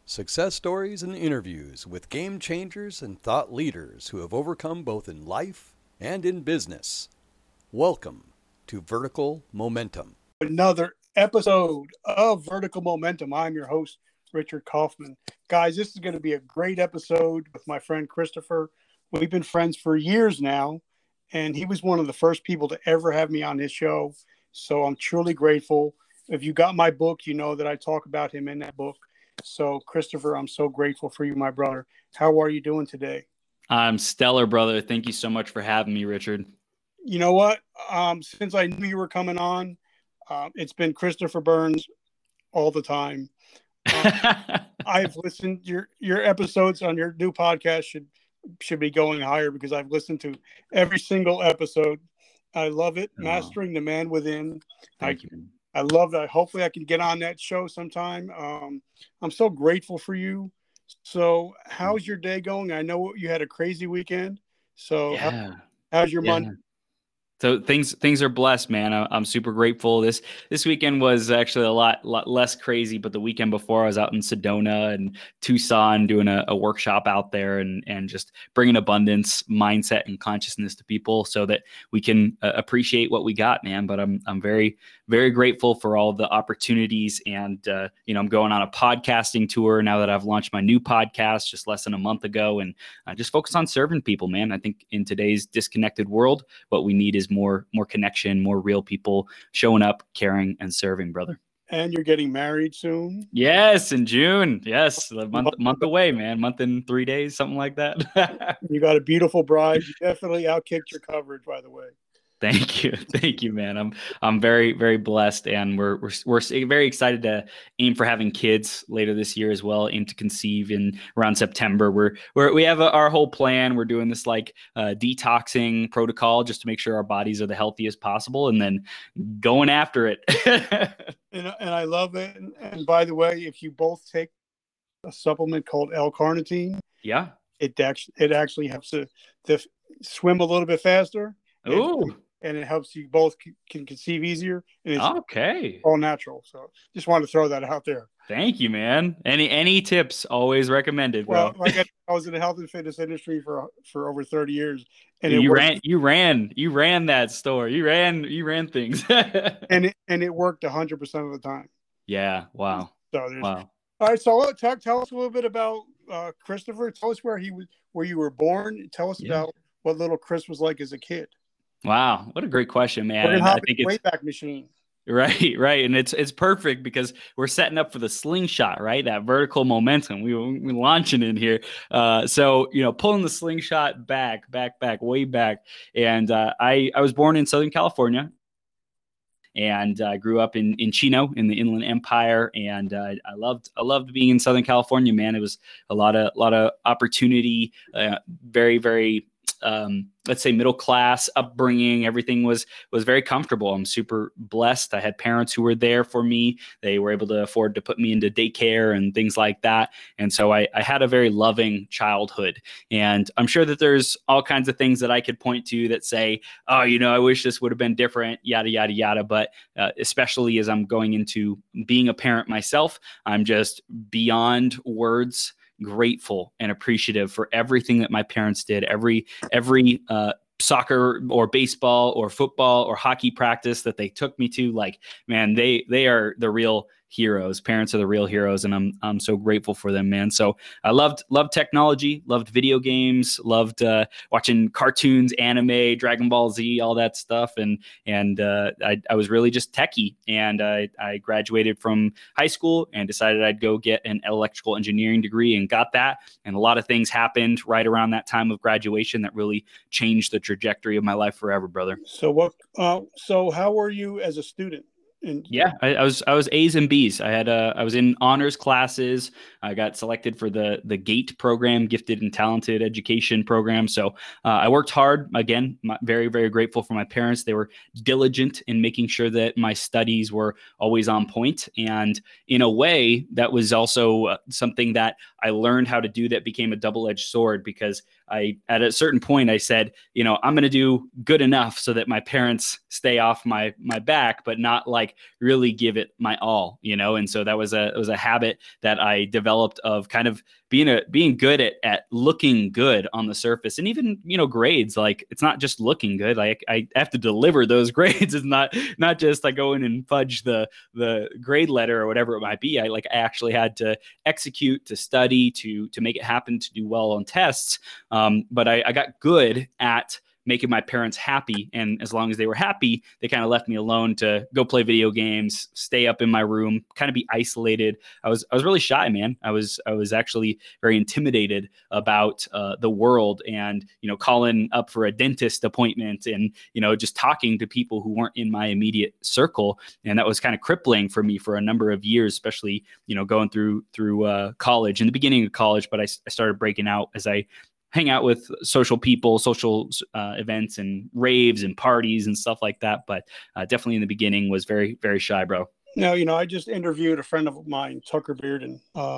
Success stories and interviews with game changers and thought leaders who have overcome both in life and in business. Welcome to Vertical Momentum. Another episode of Vertical Momentum. I'm your host, Richard Kaufman. Guys, this is going to be a great episode with my friend Christopher. We've been friends for years now, and he was one of the first people to ever have me on his show. So I'm truly grateful. If you got my book, you know that I talk about him in that book. So, Christopher, I'm so grateful for you, my brother. How are you doing today? I'm stellar, brother. Thank you so much for having me, Richard. You know what? Since I knew you were coming on, it's been Christopher Burns all the time. I've listened your episodes on your new podcast should be going higher because I've listened to every single episode. I love it. Oh. Mastering the Man Within. Thank you. I love that. Hopefully I can get on that show sometime. I'm so grateful for you. So how's your day going? I know you had a crazy weekend. So how's your Monday? So things are blessed, man. I'm super grateful. This weekend was actually a lot less crazy, but the weekend before I was out in Sedona and Tucson doing a workshop out there and just bringing abundance mindset and consciousness to people so that we can appreciate what we got, man. But I'm very, very grateful for all the opportunities. And, I'm going on a podcasting tour now that I've launched my new podcast just less than a month ago, and I just focus on serving people, man. I think in today's disconnected world, what we need is more connection, more real people showing up, caring, and serving, brother. And you're getting married soon? Yes, in June. Yes, a month away, man. Month and 3 days, something like that. You got a beautiful bride. You definitely outkicked your coverage, by the way. Thank you, man. I'm very, very blessed, and we're very excited to aim for having kids later this year as well. Aim to conceive in around September. We have our whole plan. We're doing this detoxing protocol just to make sure our bodies are the healthiest possible, and then going after it. and I love it. And by the way, if you both take a supplement called L-carnitine, it actually helps to swim a little bit faster. Ooh. And it helps you both can conceive easier. And it's okay. All natural. So just wanted to throw that out there. Thank you, man. Any tips? Always recommended, bro. Well, I was in the health and fitness industry for over 30 years, and you ran that store. You ran things, and it worked 100% of the time. Yeah. Wow. So wow. All right. So tell us a little bit about Christopher. Tell us where you were born. Tell us about what little Chris was like as a kid. Wow, what a great question, man. We're gonna hop in the Wayback Machine. Right. And it's perfect because we're setting up for the slingshot, right? That vertical momentum. We're launching in here. So pulling the slingshot back, way back. And I was born in Southern California. And I grew up in Chino in the Inland Empire, and I loved being in Southern California, man. It was a lot of opportunity, very, very let's say middle class upbringing. Everything was very comfortable. I'm super blessed. I had parents who were there for me. They were able to afford to put me into daycare and things like that. And so I had a very loving childhood. And I'm sure that there's all kinds of things that I could point to that say, oh, I wish this would have been different, yada, yada, yada. But especially as I'm going into being a parent myself, I'm just beyond words grateful and appreciative for everything that my parents did. Every soccer or baseball or football or hockey practice that they took me to, man, they are the real heroes. Parents are the real heroes, and I'm so grateful for them, man. So I loved technology, loved video games, loved watching cartoons, anime, Dragon Ball Z, all that stuff, and I was really just techie. And I graduated from high school and decided I'd go get an electrical engineering degree, and got that. And a lot of things happened right around that time of graduation that really changed the trajectory of my life forever, brother. So so how were you as a student? I was A's and B's. I was in honors classes. I got selected for the GATE program, Gifted and Talented Education program. So I worked hard. Again, very, very grateful for my parents. They were diligent in making sure that my studies were always on point. And in a way, that was also something that I learned how to do that became a double-edged sword, because at a certain point I said, I'm going to do good enough so that my parents stay off my back, but not really give it my all, and so that was a habit that I developed developed of kind of being good at looking good on the surface, and even, grades. Like, it's not just looking good. Like, I have to deliver those grades. It's not just like go in and fudge the grade letter or whatever it might be. I actually had to execute, to study, to make it happen, to do well on tests. But I got good at making my parents happy. And as long as they were happy, they kind of left me alone to go play video games, stay up in my room, kind of be isolated. I was really shy, man. I was actually very intimidated about the world, and, calling up for a dentist appointment, and, just talking to people who weren't in my immediate circle. And that was kind of crippling for me for a number of years, especially, going through college, in the beginning of college. But I started breaking out as I hang out with social people, social events and raves and parties and stuff like that. But definitely in the beginning was very, very shy, bro. Now, I just interviewed a friend of mine, Tucker Bearden.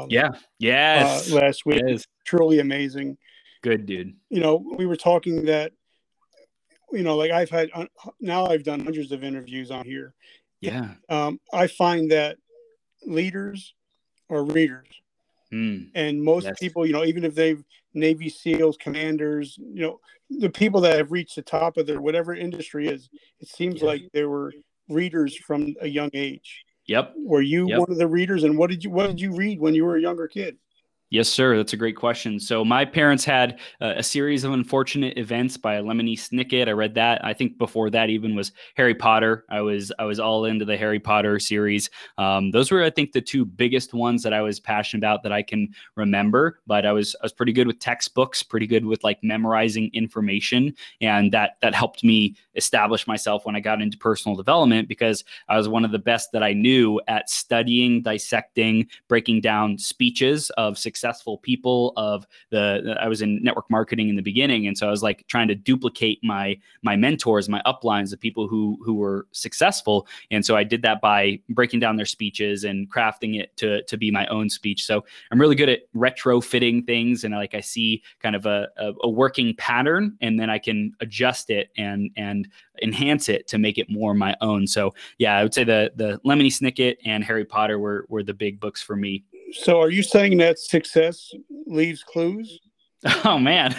Last week. Yes. Truly amazing. Good dude. We were talking that, like I've done hundreds of interviews on here. Yeah. I find that leaders are readers. And most people, even if they've Navy SEALs, commanders, the people that have reached the top of their whatever industry is, it seems like they were readers from a young age. Yep. Were you one of the readers? And what did you read when you were a younger kid? Yes, sir. That's a great question. So my parents had a series of unfortunate events by Lemony Snicket. I read that. I think before that even was Harry Potter. I was all into the Harry Potter series. Those were, I think, the two biggest ones that I was passionate about that I can remember. But I was pretty good with textbooks, pretty good with like memorizing information, and that helped me establish myself when I got into personal development, because I was one of the best that I knew at studying, dissecting, breaking down speeches of successful people. I was in network marketing in the beginning, and so I was like trying to duplicate my mentors, my uplines, the people who were successful. And so I did that by breaking down their speeches and crafting it to be my own speech. So I'm really good at retrofitting things, and I see kind of a working pattern, and then I can adjust it and enhance it to make it more my own. So yeah, I would say the Lemony Snicket and Harry Potter were the big books for me. So are you saying that success leaves clues? Oh, man.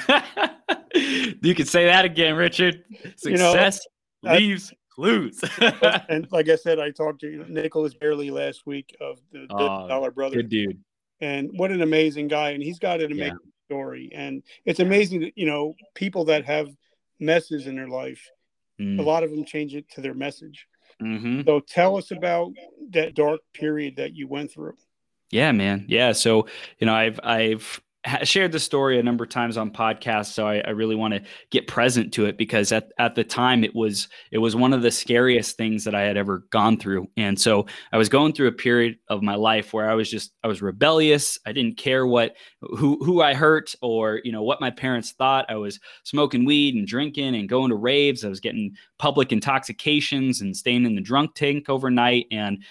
You could say that again, Richard. Success leaves clues. And like I said, I talked to Nicholas Bailey last week of the Dollar Brothers. Good dude. And what an amazing guy. And he's got an amazing story. And it's amazing that, people that have messes in their life, a lot of them change it to their message. Mm-hmm. So tell us about that dark period that you went through. Yeah, man. Yeah. So, I've shared the story a number of times on podcasts, so I really want to get present to it, because at the time it was one of the scariest things that I had ever gone through. And so I was going through a period of my life where I was rebellious. I didn't care who I hurt or, what my parents thought. I was smoking weed and drinking and going to raves. I was getting public intoxications and staying in the drunk tank overnight. And,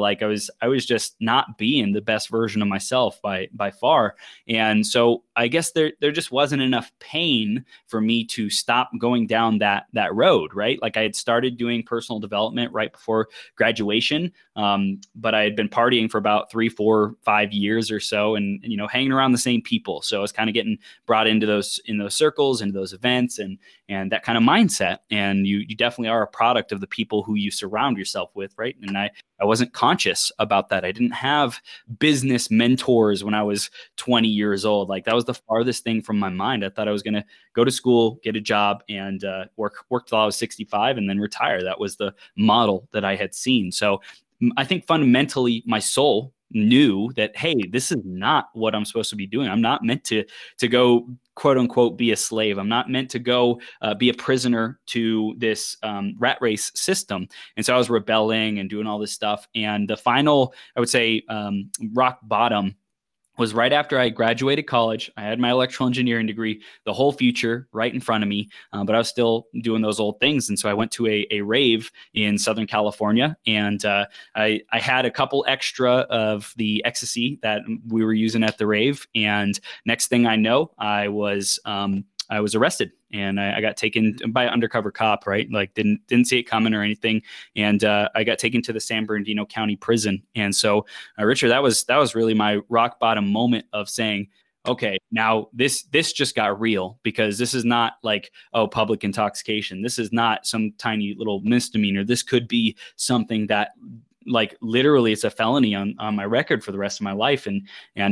I was just not being the best version of myself by far. And so I guess there just wasn't enough pain for me to stop going down that road, right? Like, I had started doing personal development right before graduation, but I had been partying for about 3, 4, 5 years or so, and hanging around the same people. So I was kind of getting brought into those circles, into those events, and that kind of mindset. And you definitely are a product of the people who you surround yourself with, right? And I wasn't conscious about that. I didn't have business mentors when I was 20 years old. Like, that was the farthest thing from my mind. I thought I was going to go to school, get a job, and work till I was 65 and then retire. That was the model that I had seen. So I think fundamentally my soul knew that, hey, this is not what I'm supposed to be doing. I'm not meant to go, quote unquote, be a slave. I'm not meant to go be a prisoner to this rat race system. And so I was rebelling and doing all this stuff. And the final, I would say, rock bottom was right after I graduated college. I had my electrical engineering degree, the whole future right in front of me, but I was still doing those old things. And so I went to a rave in Southern California, and I had a couple extra of the ecstasy that we were using at the rave. And next thing I know, I was arrested. and I got taken by an undercover cop, right? Like didn't see it coming or anything. And I got taken to the San Bernardino County Prison. And so, Richard, that was really my rock bottom moment of saying, okay, now this just got real, because this is not like, oh, public intoxication. This is not some tiny little misdemeanor. This could be something that, like, literally it's a felony on my record for the rest of my life. And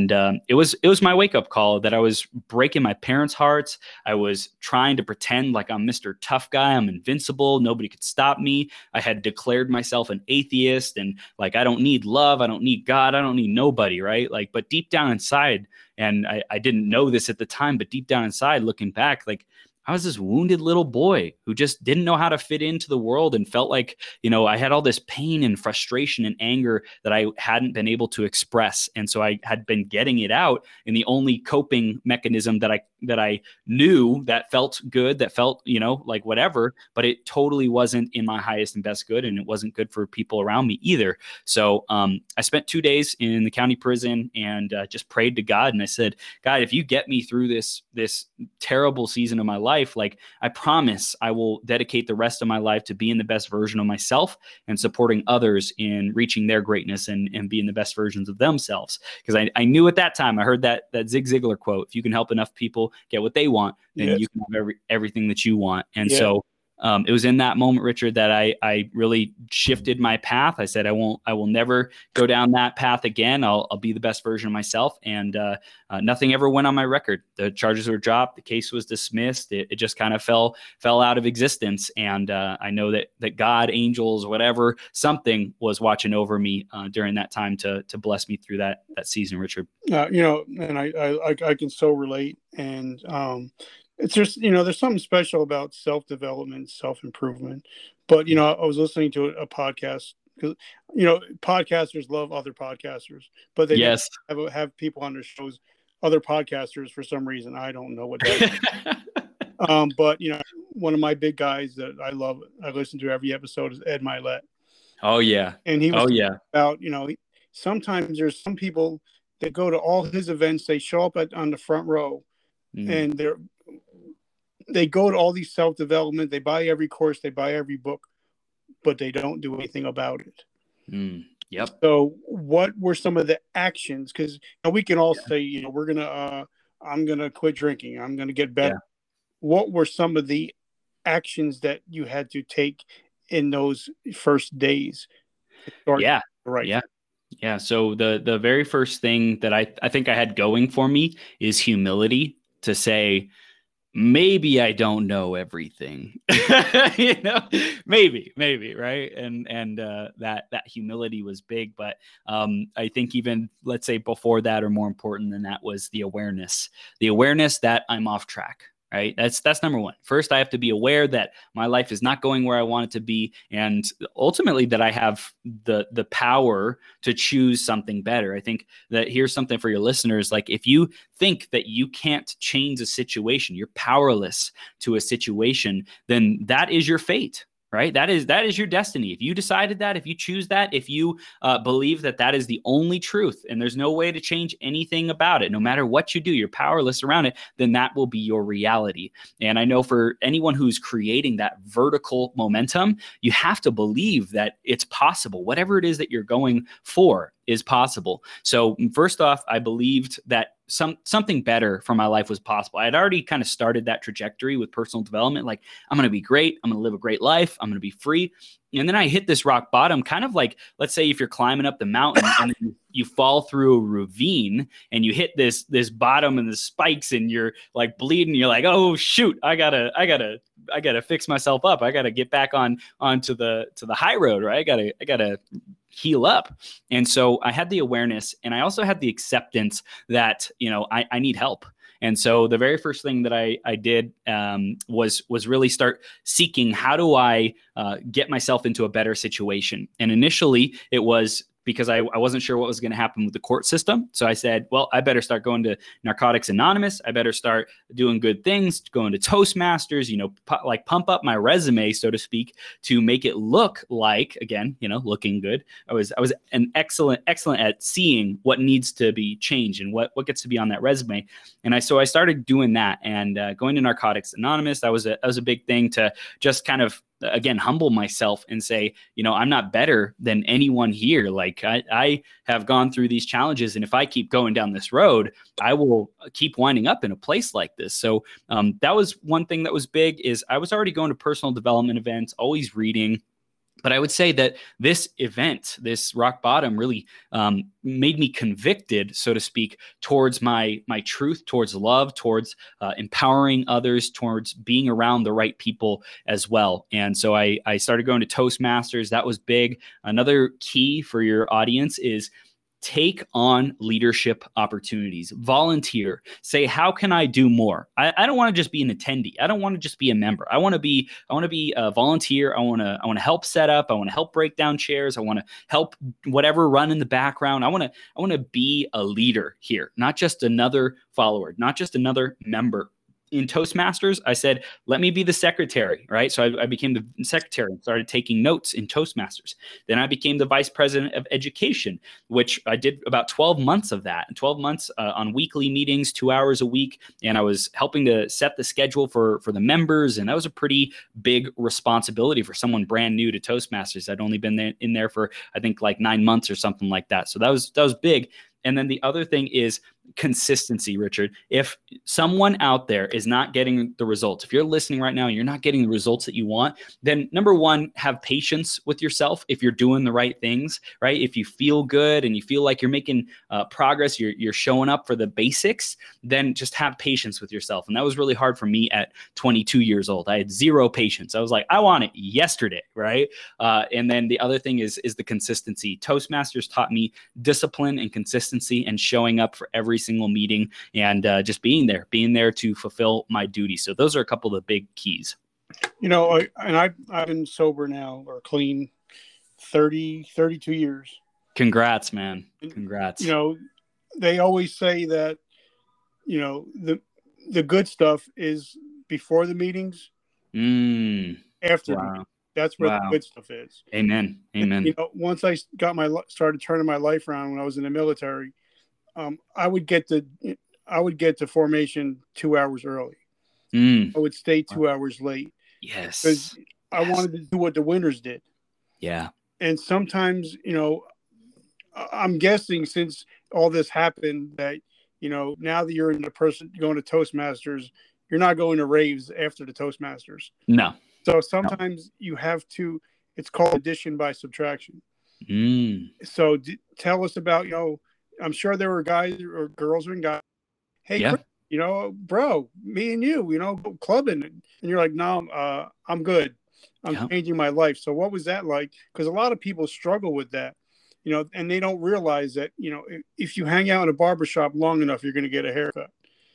it was my wake up call that I was breaking my parents' hearts. I was trying to pretend like I'm Mr. Tough Guy. I'm invincible. Nobody could stop me. I had declared myself an atheist, and like, I don't need love. I don't need God. I don't need nobody. Right. Like, but deep down inside, and I didn't know this at the time, but deep down inside, looking back, like, I was this wounded little boy who just didn't know how to fit into the world, and felt like, I had all this pain and frustration and anger that I hadn't been able to express. And so I had been getting it out in the only coping mechanism that I knew that felt good, that felt, like whatever, but it totally wasn't in my highest and best good. And it wasn't good for people around me either. So I spent 2 days in the county prison and just prayed to God. And I said, God, if you get me through this terrible season of my life, like, I promise I will dedicate the rest of my life to being the best version of myself and supporting others in reaching their greatness and being the best versions of themselves. Because I knew at that time, I heard that Zig Ziglar quote, if you can help enough people get what they want, then yes, you can have everything that you want. And so it was in that moment, Richard, that I really shifted my path. I said, I will never go down that path again. I'll be the best version of myself. And nothing ever went on my record. The charges were dropped. The case was dismissed. It just kind of fell out of existence. And I know that God, angels, whatever, something was watching over me during that time to bless me through that season, Richard. And I can so relate. And it's just, there's something special about self-development, self-improvement. But, I was listening to a podcast, because, podcasters love other podcasters, but they have people on their shows, other podcasters, for some reason. I don't know what that is. But, one of my big guys that I love, I listen to every episode, is Ed Milet. Oh, yeah. And he was about, sometimes there's some people that go to all his events, they show up on the front row, and they go to all these self-development, they buy every course, they buy every book, but they don't do anything about it. Yep. So what were some of the actions? Because we can all say, I'm going to quit drinking, I'm going to get better. Yeah. What were some of the actions that you had to take in those first days? Yeah. Right. Yeah. Yeah. So the very first thing that I think I had going for me is humility, to say, maybe I don't know everything, maybe. Right. And that humility was big, but I think even, let's say, before that, or more important than that, was the awareness that I'm off track. Right. That's number one. First, I have to be aware that my life is not going where I want it to be. And ultimately that I have the power to choose something better. I think that here's something for your listeners. Like, if you think that you can't change a situation, you're powerless to a situation, then that is your fate. Right. That is your destiny. If you decided that, if you choose that, if you believe that is the only truth and there's no way to change anything about it, no matter what you do, you're powerless around it, then that will be your reality. And I know for anyone who's creating that vertical momentum, you have to believe that it's possible. Whatever it is that you're going for is possible. So first off, I believed that something better for my life was possible. I had already kind of started that trajectory with personal development. Like, I'm going to be great. I'm going to live a great life. I'm going to be free. And then I hit this rock bottom, kind of like, let's say if you're climbing up the mountain and you fall through a ravine and you hit this bottom and the spikes and you're like bleeding. You're like, oh shoot, I gotta fix myself up. I gotta get back onto the high road, right? I gotta heal up. And so I had the awareness, and I also had the acceptance that, I need help. And so the very first thing that I did was really start seeking, how do I get myself into a better situation? And initially it was because I wasn't sure what was going to happen with the court system. So I said, well, I better start going to Narcotics Anonymous. I better start doing good things, going to Toastmasters, pump up my resume, so to speak, to make it look like, again, looking good. I was an excellent at seeing what needs to be changed and what gets to be on that resume. And so I started doing that and going to Narcotics Anonymous. That was a big thing to just kind of, again, humble myself and say, I'm not better than anyone here. Like I have gone through these challenges, and if I keep going down this road, I will keep winding up in a place like this. So that was one thing that was big. Is I was already going to personal development events, always reading. But I would say that this event, this rock bottom, really made me convicted, so to speak, towards my truth, towards love, towards empowering others, towards being around the right people as well. And so I started going to Toastmasters. That was big. Another key for your audience is take on leadership opportunities, volunteer, say, how can I do more? I don't want to just be an attendee. I don't want to just be a member. I want to be a volunteer. I want to help set up. I want to help break down chairs. I want to help whatever run in the background. I want to be a leader here, not just another follower, not just another member. In Toastmasters, I said, let me be the secretary, right? So I became the secretary and started taking notes in Toastmasters. Then I became the vice president of education, which I did about 12 months of that, 12 months on weekly meetings, 2 hours a week. And I was helping to set the schedule for the members. And that was a pretty big responsibility for someone brand new to Toastmasters. I'd only been in there for, I think, like 9 months or something like that. So that was big. And then the other thing is consistency, Richard. If someone out there is not getting the results, if you're listening right now and you're not getting the results that you want, then number one, have patience with yourself if you're doing the right things, right? If you feel good and you feel like you're making progress, you're showing up for the basics, then just have patience with yourself. And that was really hard for me at 22 years old. I had zero patience. I was like, I want it yesterday, right? And then the other thing is the consistency. Toastmasters taught me discipline and consistency and showing up for every single meeting and just being there to fulfill my duty. So those are a couple of the big keys. I've been sober now or clean 32 years. Congrats, man. Congrats. They always say that, the good stuff is before the meetings, after the meetings. That's where the good stuff is. Amen. Once I started turning my life around when I was in the military, I would get to formation 2 hours early. I would stay 2 hours late. Yes. Because I wanted to do what the winners did. Yeah. And sometimes, I'm guessing since all this happened that, now that you're in the person going to Toastmasters, you're not going to raves after the Toastmasters. No. So sometimes you have to, it's called addition by subtraction. So tell us about, I'm sure there were guys or girls and guys, hey, yeah. Bro, me and you, clubbing. And you're like, no, I'm good. I'm changing my life. So what was that like? Because a lot of people struggle with that, and they don't realize that, if you hang out in a barbershop long enough, you're going to get a haircut.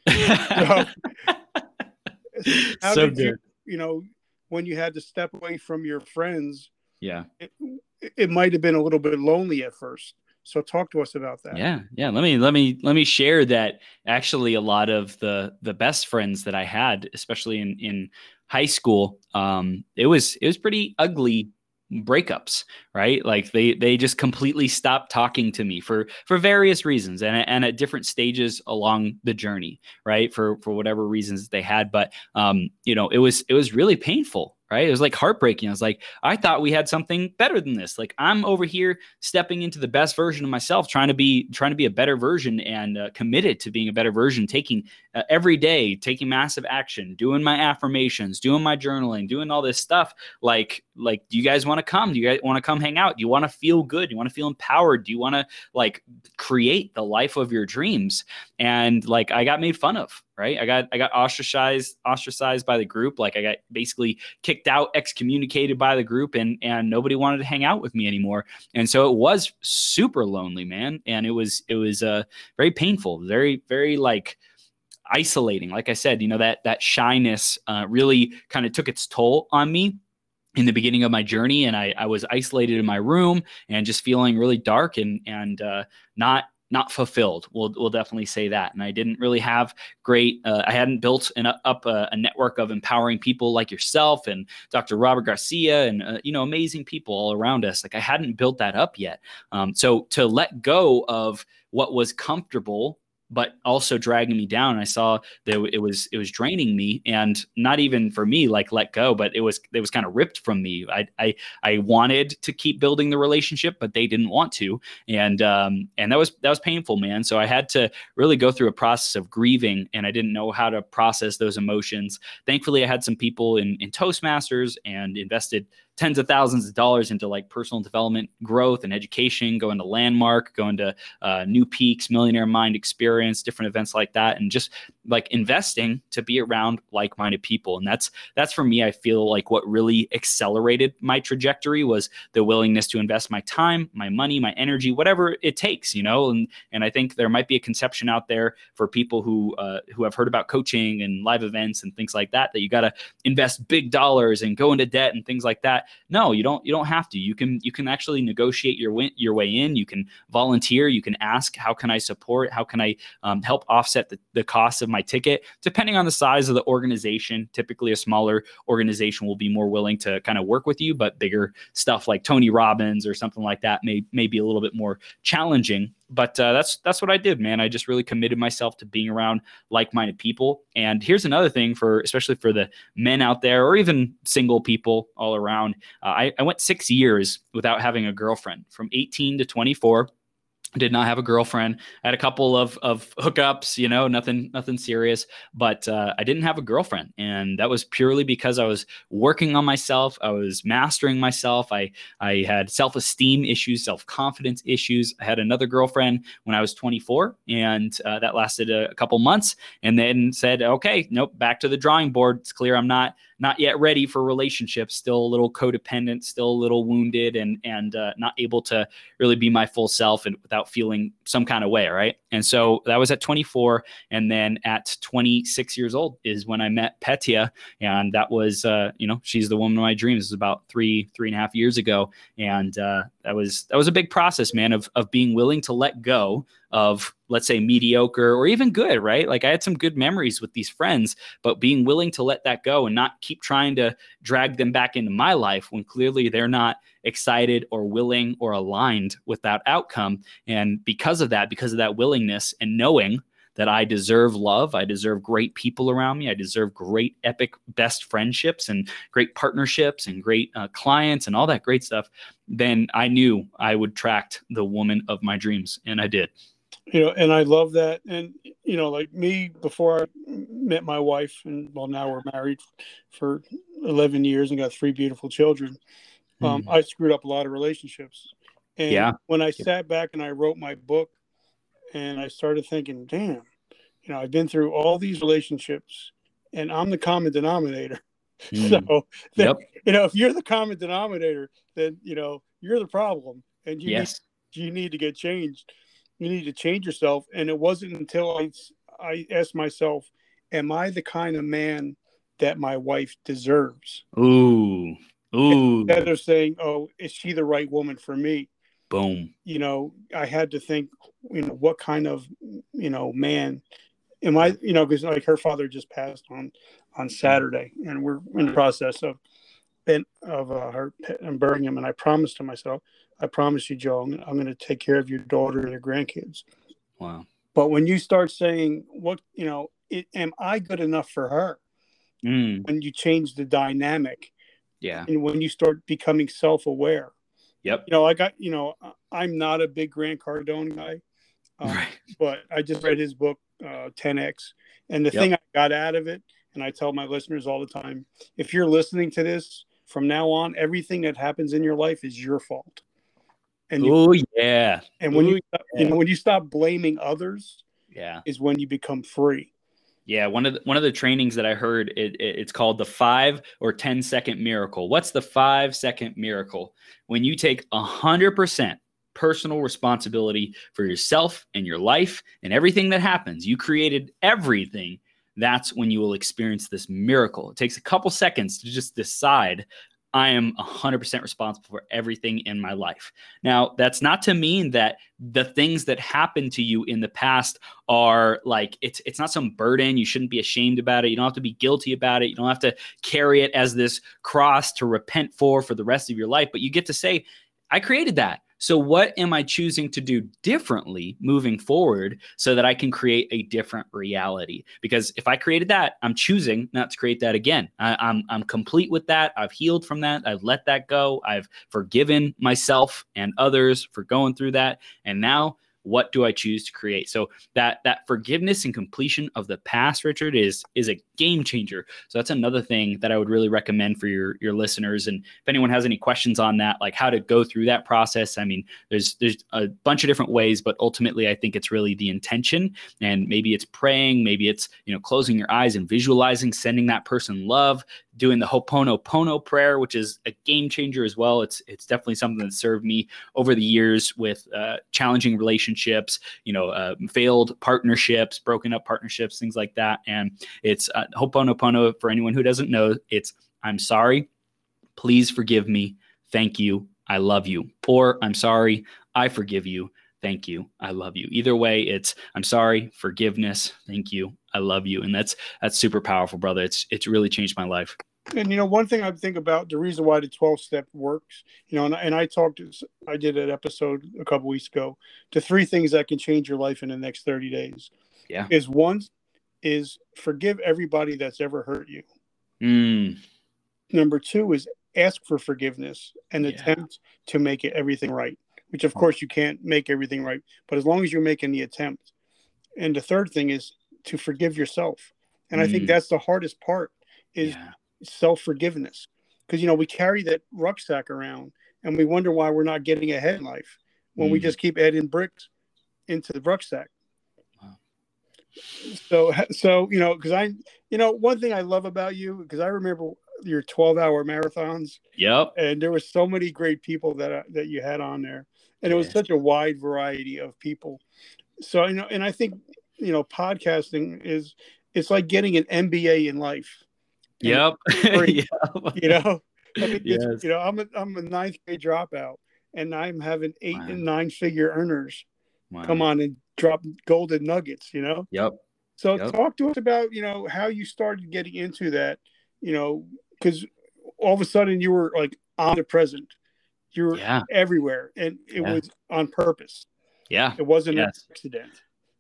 So good. When you had to step away from your friends, it might have been a little bit lonely at first. So talk to us about that. Yeah. Let me share that actually a lot of the best friends that I had, especially in high school, it was pretty ugly breakups, right? Like they just completely stopped talking to me for various reasons and at different stages along the journey, right? For whatever reasons they had. But it was really painful. Right. It was like heartbreaking. I was like, I thought we had something better than this. Like I'm over here stepping into the best version of myself, trying to be a better version and committed to being a better version, taking every day, taking massive action, doing my affirmations, doing my journaling, doing all this stuff. Like, do you guys want to come? Do you guys want to come hang out? Do you want to feel good? Do you want to feel empowered? Do you want to like create the life of your dreams? And like, I got made fun of. Right. I got ostracized by the group. Like I got basically kicked out, excommunicated by the group and nobody wanted to hang out with me anymore. And so it was super lonely, man. And it was very painful, very, very like isolating. Like I said, that shyness really kind of took its toll on me. in the beginning of my journey, and I was isolated in my room and just feeling really dark and not fulfilled. We'll definitely say that. And I didn't really have great. I hadn't built up a network of empowering people like yourself and Dr. Robert Garcia and amazing people all around us. Like I hadn't built that up yet. So to let go of what was comfortable but also dragging me down. I saw that it was draining me, and not even for me, like let go, but it was kind of ripped from me. I wanted to keep building the relationship, but they didn't want to. And that was painful, man. So I had to really go through a process of grieving, and I didn't know how to process those emotions. Thankfully, I had some people in Toastmasters and invested tens of thousands of dollars into like personal development, growth, and education, going to Landmark, going to New Peaks, Millionaire Mind Experience, different events like that, and just like investing to be around like-minded people. And that's for me, I feel like what really accelerated my trajectory was the willingness to invest my time, my money, my energy, whatever it takes, And I think there might be a conception out there for people who have heard about coaching and live events and things like that you got to invest big dollars and go into debt and things like that. No, you don't have to. You can actually negotiate your way in. You can volunteer. You can ask, how can I support? How can I help offset the cost of my ticket? Depending on the size of the organization, typically a smaller organization will be more willing to kind of work with you, but bigger stuff like Tony Robbins or something like that may be a little bit more challenging. But that's what I did, man. I just really committed myself to being around like-minded people. And here's another thing especially for the men out there, or even single people all around. I went 6 years without having a girlfriend, from 18 to 24. Did not have a girlfriend. I had a couple of hookups, nothing serious, but I didn't have a girlfriend. And that was purely because I was working on myself. I was mastering myself. I had self-esteem issues, self-confidence issues. I had another girlfriend when I was 24, and that lasted a couple months, and then said, okay, nope, back to the drawing board. It's clear I'm not yet ready for relationships, still a little codependent, still a little wounded, and not able to really be my full self and without feeling some kind of way, right? And so that was at 24. And then at 26 years old is when I met Petya. And that was, she's the woman of my dreams. It was about three and a half years ago. And that was a big process, man, of being willing to let go of, let's say, mediocre or even good, right? Like I had some good memories with these friends, but being willing to let that go and not keep trying to drag them back into my life when clearly they're not excited or willing or aligned with that outcome. And because of that willingness and knowing that I deserve love, I deserve great people around me, I deserve great, epic, best friendships and great partnerships and great clients and all that great stuff, then I knew I would attract the woman of my dreams. And I did. And I love that. And, like me, before I met my wife, and now we're married for 11 years and got 3 beautiful children. I screwed up a lot of relationships. And when I sat back and I wrote my book, and I started thinking, damn, I've been through all these relationships and I'm the common denominator. So, if you're the common denominator, then, you're the problem, and you need to get changed. You need to change yourself. And it wasn't until I asked myself, am I the kind of man that my wife deserves? Ooh. Instead of saying, oh, is she the right woman for me? Boom. I had to think, what kind of, man am I, because like her father just passed on Saturday, and we're in the process of her in Birmingham. And I promised to myself, I promise you, Joe, I'm going to take care of your daughter and your grandkids. Wow. But when you start saying, am I good enough for her? When you change the dynamic, and when you start becoming self-aware. Yep. I'm not a big Grant Cardone guy, right. But I just read his book, 10X. And the thing I got out of it, and I tell my listeners all the time, if you're listening to this from now on, everything that happens in your life is your fault. And when you stop blaming others, is when you become free. Yeah, one of the trainings that I heard, it's called the 5 or 10 second miracle. What's the 5-second miracle? When you take 100% personal responsibility for yourself and your life and everything that happens, you created everything. That's when you will experience this miracle. It takes a couple seconds to just decide, I am 100% responsible for everything in my life. Now, that's not to mean that the things that happened to you in the past are like, it's not some burden. You shouldn't be ashamed about it. You don't have to be guilty about it. You don't have to carry it as this cross to repent for the rest of your life. But you get to say, I created that. So what am I choosing to do differently moving forward so that I can create a different reality? Because if I created that, I'm choosing not to create that again. I'm complete with that. I've healed from that. I've let that go. I've forgiven myself and others for going through that. And now, what do I choose to create? So that forgiveness and completion of the past, Richard, is a game changer. So that's another thing that I would really recommend for your listeners. And if anyone has any questions on that, like how to go through that process, I mean, there's a bunch of different ways, but ultimately I think it's really the intention. And maybe it's praying, maybe it's, closing your eyes and visualizing, sending that person love, doing the Ho'oponopono prayer, which is a game changer as well. It's definitely something that served me over the years with challenging relationships, failed partnerships, broken up partnerships, things like that. And it's Ho'oponopono, for anyone who doesn't know, it's I'm sorry, please forgive me, thank you, I love you. Or I'm sorry, I forgive you, thank you, I love you. Either way, it's I'm sorry, forgiveness, thank you, I love you. And that's super powerful, brother. It's really changed my life. And, one thing I think about the reason why the 12-step works, and I did an episode a couple weeks ago, the 3 things that can change your life in the next 30 days. Yeah. One is forgive everybody that's ever hurt you. Number 2 is ask for forgiveness and attempt to make everything right, which of course you can't make everything right, but as long as you're making the attempt. And the third thing is to forgive yourself. And I think that's the hardest part is self-forgiveness, because we carry that rucksack around and we wonder why we're not getting ahead in life when we just keep adding bricks into the rucksack. So because one thing I love about you, because I remember your 12-hour marathons. Yep. And there were so many great people that you had on there, and it was such a wide variety of people. So and I think podcasting it's like getting an MBA in life. Yep. I mean, I'm a 9th grade dropout, and I'm having 8 and 9 figure earners come on and drop golden nuggets. Yep. So talk to us about how you started getting into that. Because all of a sudden you were like omnipresent, you were everywhere, and it was on purpose. Yeah, it wasn't an accident.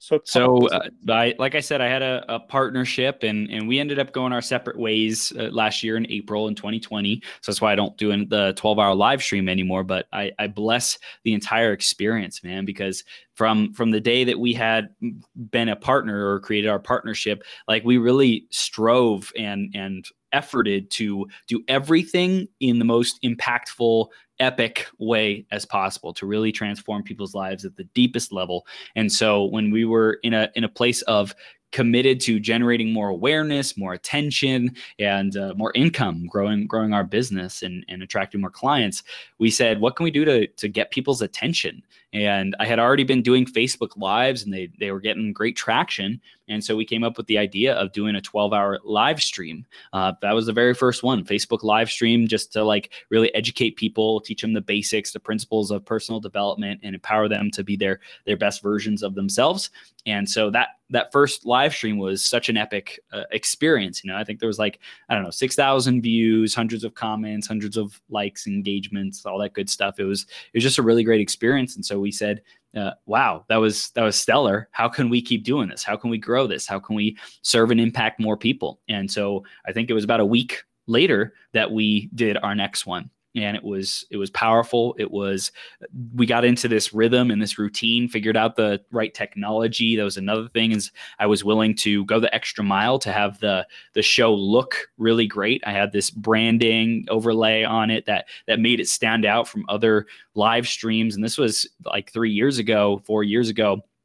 Like I said, I had a partnership, and we ended up going our separate ways last year in April in 2020. So that's why I don't do the 12-hour live stream anymore. But I bless the entire experience, man, because from the day that we had been a partner or created our partnership, like we really strove and efforted to do everything in the most impactful, epic way as possible to really transform people's lives at the deepest level. And so when we were in a place of committed to generating more awareness, more attention, and more income, growing our business and attracting more clients, we said, what can we do to get people's attention? And I had already been doing Facebook Lives, and they were getting great traction. And so we came up with the idea of doing a 12-hour live stream. That was the very first one, Facebook live stream, just to like really educate people, teach them the basics, the principles of personal development, and empower them to be their best versions of themselves. And so that first live stream was such an epic experience. I think there was 6,000 views, hundreds of comments, hundreds of likes, engagements, all that good stuff. It was just a really great experience. And so we said, wow, that was stellar. How can we keep doing this? How can we grow this? How can we serve and impact more people? And so I think it was about a week later that we did our next one. And it was powerful. We got into this rhythm and this routine, figured out the right technology. That was another thing, is I was willing to go the extra mile to have the show look really great. I had this branding overlay on it that made it stand out from other live streams. And this was like 4 years ago.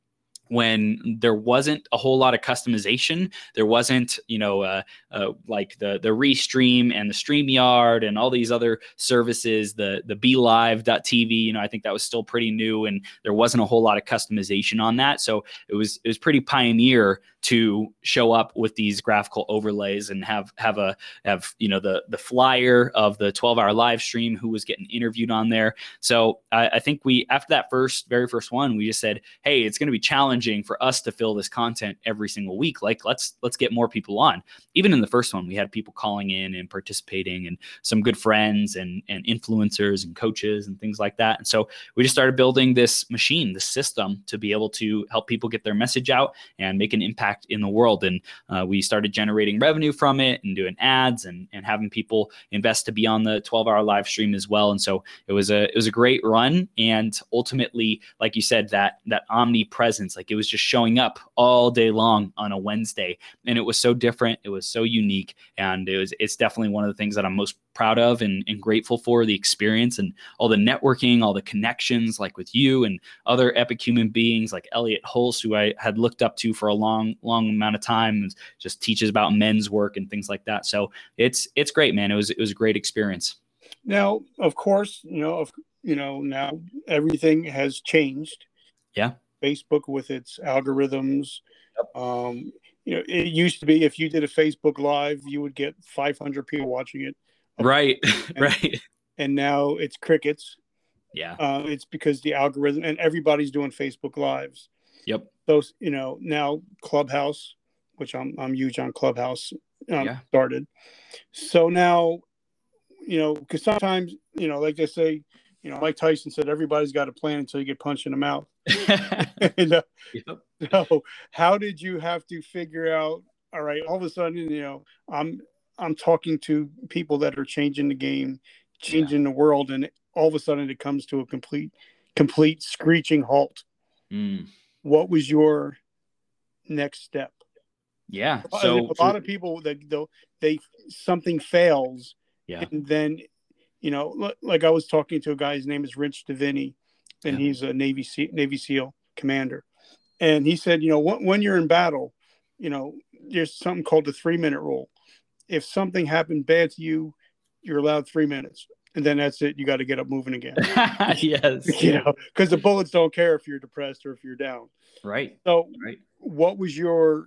when there wasn't a whole lot of customization. There wasn't, like the Restream and the StreamYard and all these other services, the BeLive.tv. I think that was still pretty new, and there wasn't a whole lot of customization on that. So it was pretty pioneer to show up with these graphical overlays and have the flyer of the 12-hour live stream, who was getting interviewed on there. So I think after that very first one, we just said, hey, it's going to be challenging for us to fill this content every single week. Like, let's get more people on. Even in the first one, we had people calling in and participating, and some good friends and influencers and coaches and things like that. And so we just started building this machine, this system, to be able to help people get their message out and make an impact in the world. And we started generating revenue from it and doing ads and having people invest to be on the 12-hour live stream as well. And so it was a great run. And ultimately, like you said, that omnipresence, like it was just showing up all day long on a Wednesday. And it was so different. It was so unique. And it's definitely one of the things that I'm most proud of and grateful for, the experience and all the networking, all the connections, like with you and other epic human beings like Elliot Hulse, who I had looked up to for a long amount of time, and just teaches about men's work and things like that. So it's great, man. It was a great experience. Now, of course, now everything has changed. Yeah. Facebook with its algorithms. Yep. It used to be if you did a Facebook Live, you would get 500 people watching it. Right. Right. And now it's crickets. Yeah. It's because the algorithm, and everybody's doing Facebook Lives. Yep. Those, now Clubhouse, which I'm huge on Clubhouse, started. So now, because sometimes, like they say, Mike Tyson said, everybody's got a plan until you get punched in the mouth. And, yep. So how did you have to figure out, all right, all of a sudden, I'm talking to people that are changing the game, changing the world, and all of a sudden it comes to a complete screeching halt. Mm. What was your next step? Yeah. So a lot of people that something fails, and then like I was talking to a guy, his name is Rich Davini, and he's a Navy SEAL commander, and he said, when you're in battle, there's something called the 3-minute rule. If something happened bad to you, you're allowed 3 minutes, and then that's it. You got to get up moving again. Yes. Because the bullets don't care if you're depressed or if you're down. Right. So what was your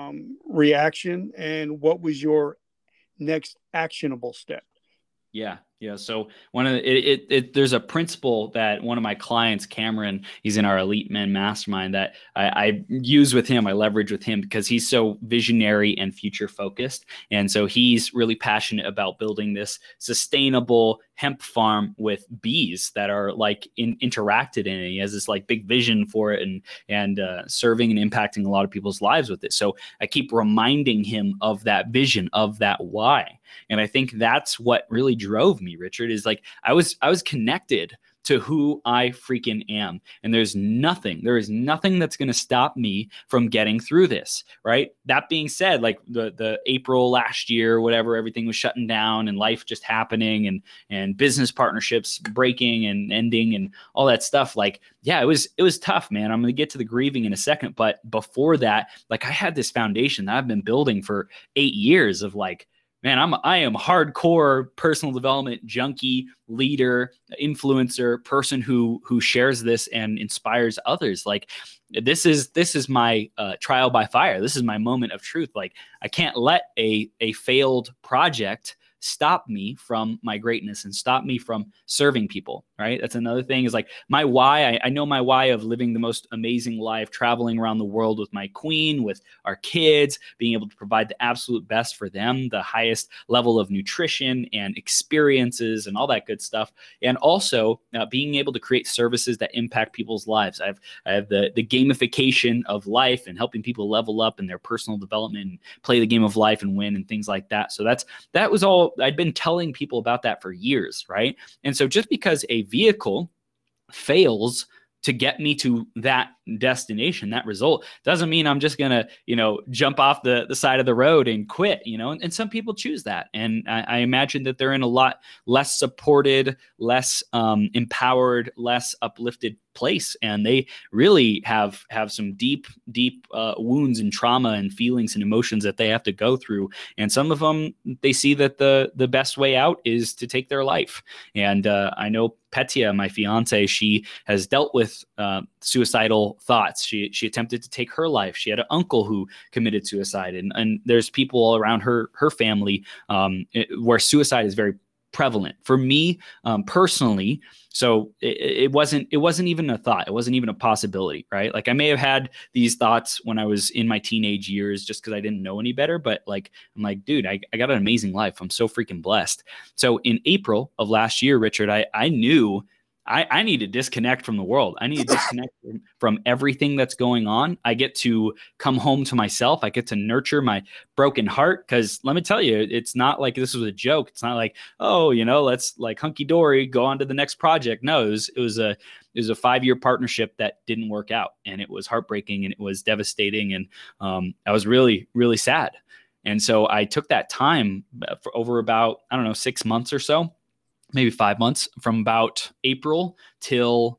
reaction, and what was your next actionable step? Yeah. So one of there's a principle that one of my clients, Cameron, he's in our Elite Men Mastermind, that I use with him. I leverage with him because he's so visionary and future focused. And so he's really passionate about building this sustainable hemp farm with bees that are like interacted in it. He has this like big vision for it and serving and impacting a lot of people's lives with it. So I keep reminding him of that vision, of that why. And I think that's what really drove me, Richard, is like I was connected to who I freaking am. And there is nothing that's going to stop me from getting through this, right? That being said, like the April last year, whatever, everything was shutting down and life just happening and business partnerships breaking and ending and all that stuff. Like, yeah, it was tough, man. I'm going to get to the grieving in a second. But before that, like I had this foundation that I've been building for 8 years of like, man, I am hardcore personal development junkie, leader, influencer, person who shares this and inspires others. Like this is my trial by fire. This is my moment of truth. Like I can't let a failed project stop me from my greatness and stop me from serving people, right? That's another thing is like my why. I know my why of living the most amazing life, traveling around the world with my queen, with our kids, being able to provide the absolute best for them, the highest level of nutrition and experiences and all that good stuff. And also being able to create services that impact people's lives. I have the gamification of life and helping people level up in their personal development and play the game of life and win and things like that. So that was all. I'd been telling people about that for years, right? And so just because a vehicle fails to get me to that destination, that result, doesn't mean I'm just going to, jump off the side of the road and quit, and some people choose that. And I imagine that they're in a lot less supported, less empowered, less uplifted place, and they really have some deep wounds and trauma and feelings and emotions that they have to go through. And some of them, they see that the best way out is to take their life. And I know Petya, my fiance, she has dealt with suicidal thoughts. She attempted to take her life. She had an uncle who committed suicide, and there's people all around her family where suicide is very prevalent. For me personally, so it wasn't even a thought. It wasn't even a possibility, right? Like I may have had these thoughts when I was in my teenage years just because I didn't know any better. But like, I'm like, dude, I got an amazing life. I'm so freaking blessed. So in April of last year, Richard, I knew I need to disconnect from the world. I need to disconnect from everything that's going on. I get to come home to myself. I get to nurture my broken heart. Because let me tell you, it's not like this was a joke. It's not like, oh, let's like hunky dory, go on to the next project. No, it was a 5-year partnership that didn't work out, and it was heartbreaking and it was devastating, and I was really, really sad. And so I took that time for over about 6 months or so. Maybe 5 months, from about April till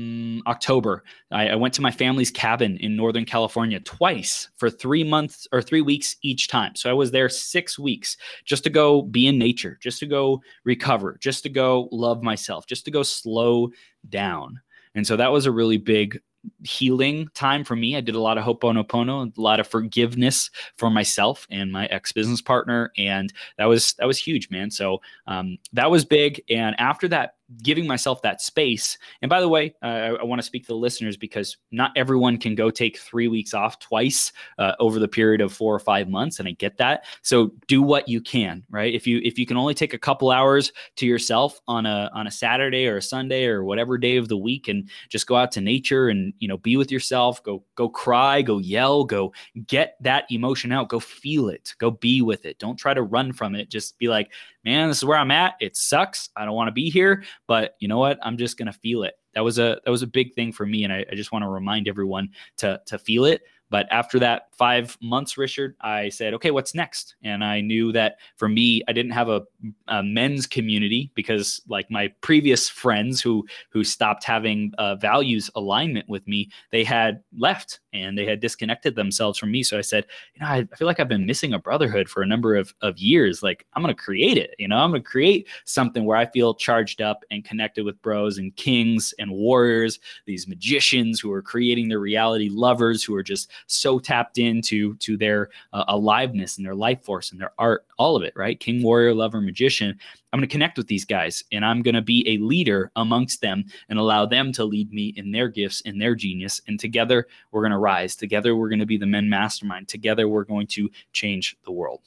October. I went to my family's cabin in Northern California twice for 3 months or 3 weeks each time. So I was there 6 weeks just to go be in nature, just to go recover, just to go love myself, just to go slow down. And so that was a really big healing time for me. I did a lot of Ho'oponopono, a lot of forgiveness for myself and my ex-business partner. And that was huge, man. So that was big. And after that, giving myself that space. And by the way, I want to speak to the listeners because not everyone can go take 3 weeks off twice over the period of 4 or 5 months. And I get that. So do what you can, right? If you can only take a couple hours to yourself on a Saturday or a Sunday or whatever day of the week, and just go out to nature and, be with yourself, go cry, go yell, go get that emotion out, go feel it, go be with it. Don't try to run from it. Just be like, man, this is where I'm at. It sucks. I don't want to be here, but you know what? I'm just going to feel it. That was a big thing for me. And I just want to remind everyone to feel it. But after that 5 months, Richard, I said, okay, what's next? And I knew that for me, I didn't have a men's community because like my previous friends who stopped having values alignment with me, they had left and they had disconnected themselves from me. So I said, I feel like I've been missing a brotherhood for a number of years. Like I'm going to create it. I'm going to create something where I feel charged up and connected with bros and kings and warriors, these magicians who are creating their reality, lovers who are just so tapped into their aliveness and their life force and their art, all of it, right? King, warrior, lover, magician. I'm going to connect with these guys and I'm going to be a leader amongst them and allow them to lead me in their gifts and their genius. And together we're going to rise. Together we're going to be the men mastermind. Together we're going to change the world.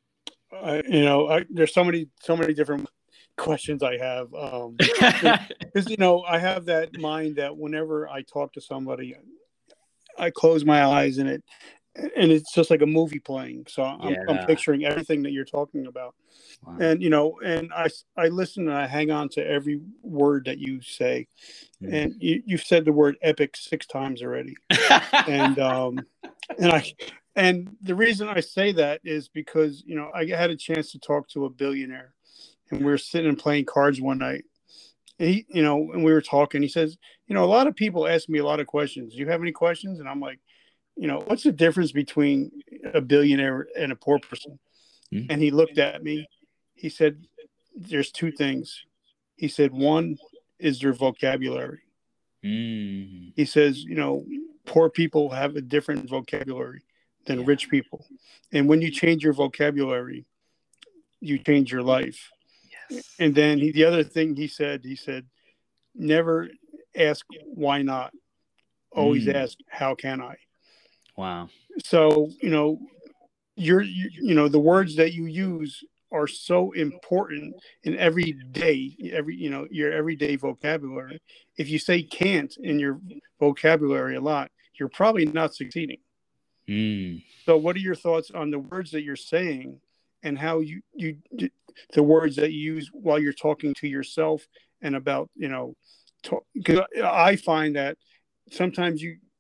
There's so many different questions I have. Because, I have that mind that whenever I talk to somebody, I close my eyes and it's just like a movie playing. So I'm picturing everything that you're talking about. Wow. And, and I listen and I hang on to every word that you say. Mm. And you've said the word epic 6 times already. and the reason I say that is because, I had a chance to talk to a billionaire and we were sitting and playing cards one night. And and we were talking, he says, a lot of people ask me a lot of questions. Do you have any questions? And I'm like, what's the difference between a billionaire and a poor person? Mm-hmm. And he looked at me. He said, there's 2 things. He said, one is their vocabulary. Mm-hmm. He says, poor people have a different vocabulary than rich people. And when you change your vocabulary, you change your life. Yes. And then the other thing he said, never ask why not. Always ask, how can I? Wow. So, the words that you use are so important in your everyday vocabulary. If you say can't in your vocabulary a lot, you're probably not succeeding. So what are your thoughts on the words that you're saying and how the words that you use while you're talking to yourself and about, because I find that sometimes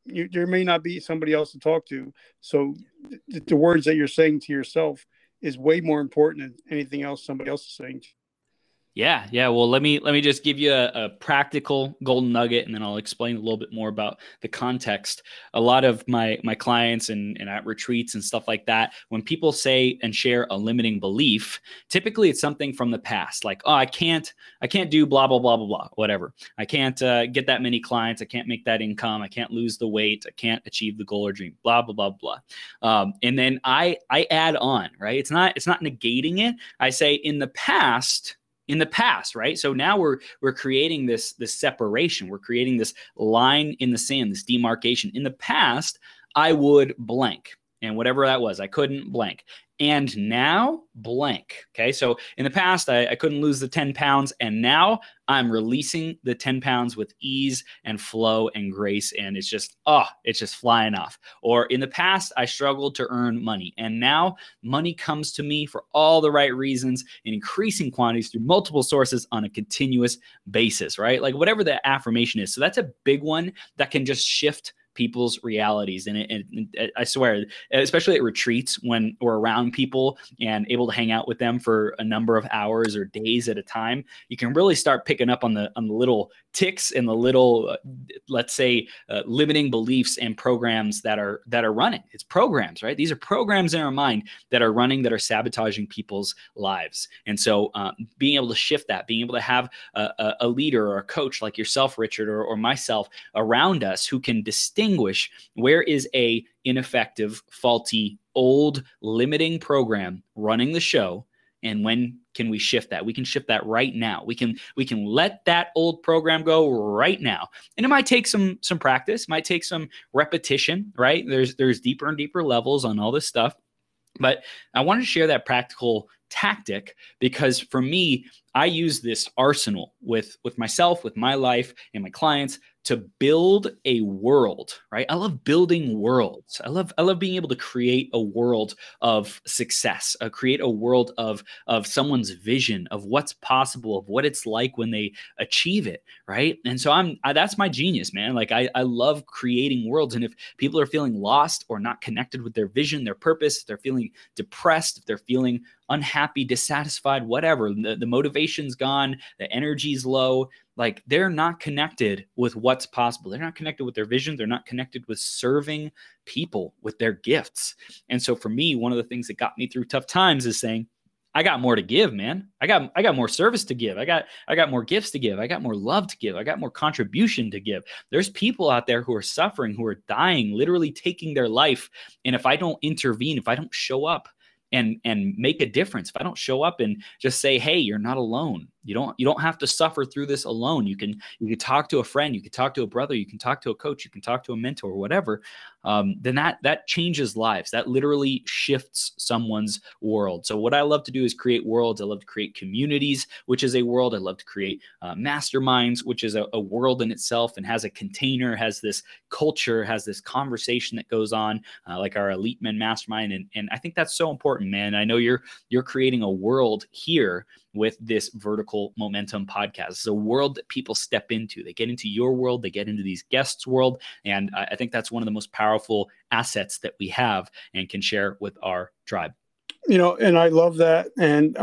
there may not be somebody else to talk to. So the words that you're saying to yourself is way more important than anything else somebody else is saying to you. Yeah, yeah. Well, let me just give you a practical golden nugget, and then I'll explain a little bit more about the context. A lot of my clients and at retreats and stuff like that, when people say and share a limiting belief, typically it's something from the past, like, oh, I can't do blah blah blah blah blah, whatever. I can't get that many clients. I can't make that income. I can't lose the weight. I can't achieve the goal or dream. Blah blah blah blah. And then I add on, right? It's not negating it. I say in the past, right? So now we're creating this separation. We're creating this line in the sand, this demarcation. In the past, I would blank, and whatever that was, I couldn't blank. And now blank. Okay. So in the past, I couldn't lose the 10 pounds. And now I'm releasing the 10 pounds with ease and flow and grace. And it's just flying off. Or in the past, I struggled to earn money. And now money comes to me for all the right reasons in increasing quantities through multiple sources on a continuous basis, right? Like whatever the affirmation is. So that's a big one that can just shift people's realities. And I swear, especially at retreats when we're around people and able to hang out with them for a number of hours or days at a time, you can really start picking up on the little ticks and the little, let's say, limiting beliefs and programs that are running. It's programs, right? These are programs in our mind that are running, that are sabotaging people's lives. And so being able to shift that, being able to have a leader or a coach like yourself, Richard, or myself around us who can distinguish where is a ineffective, faulty, old, limiting program running the show, and when can we shift that? We can shift that right now. We can let that old program go right now. And it might take some practice, might take some repetition, right? There's deeper and deeper levels on all this stuff. But I wanted to share that practical tactic because for me, I use this arsenal with myself, with my life and my clients to build a world, right? I love building worlds. I love being able to create a world of success, create a world of someone's vision of what's possible, of what it's like when they achieve it, right? And so that's my genius, man. Like I love creating worlds. And if people are feeling lost or not connected with their vision, their purpose, if they're feeling depressed, if they're feeling unhappy, dissatisfied, whatever, the motivation's gone, the energy's low, like they're not connected with what's possible. They're not connected with their vision. They're not connected with serving people with their gifts. And so for me, one of the things that got me through tough times is saying, I got more to give, man. I got more service to give. I got more gifts to give. I got more love to give. I got more contribution to give. There's people out there who are suffering, who are dying, literally taking their life. And if I don't intervene, if I don't show up and make a difference, if I don't show up and just say, hey, you're not alone. You don't have to suffer through this alone. You can talk to a friend, you can talk to a brother, you can talk to a coach, you can talk to a mentor, whatever. Then that changes lives. That literally shifts someone's world. So what I love to do is create worlds. I love to create communities, which is a world. I love to create masterminds, which is a world in itself and has a container, has this culture, has this conversation that goes on, like our Elite Men Mastermind. And I think that's so important, man. I know you're creating a world here with this Vertical Momentum podcast. It's a world that people step into. They get into your world, they get into these guests' world. And I think that's one of the most powerful assets that we have and can share with our tribe. And I love that. And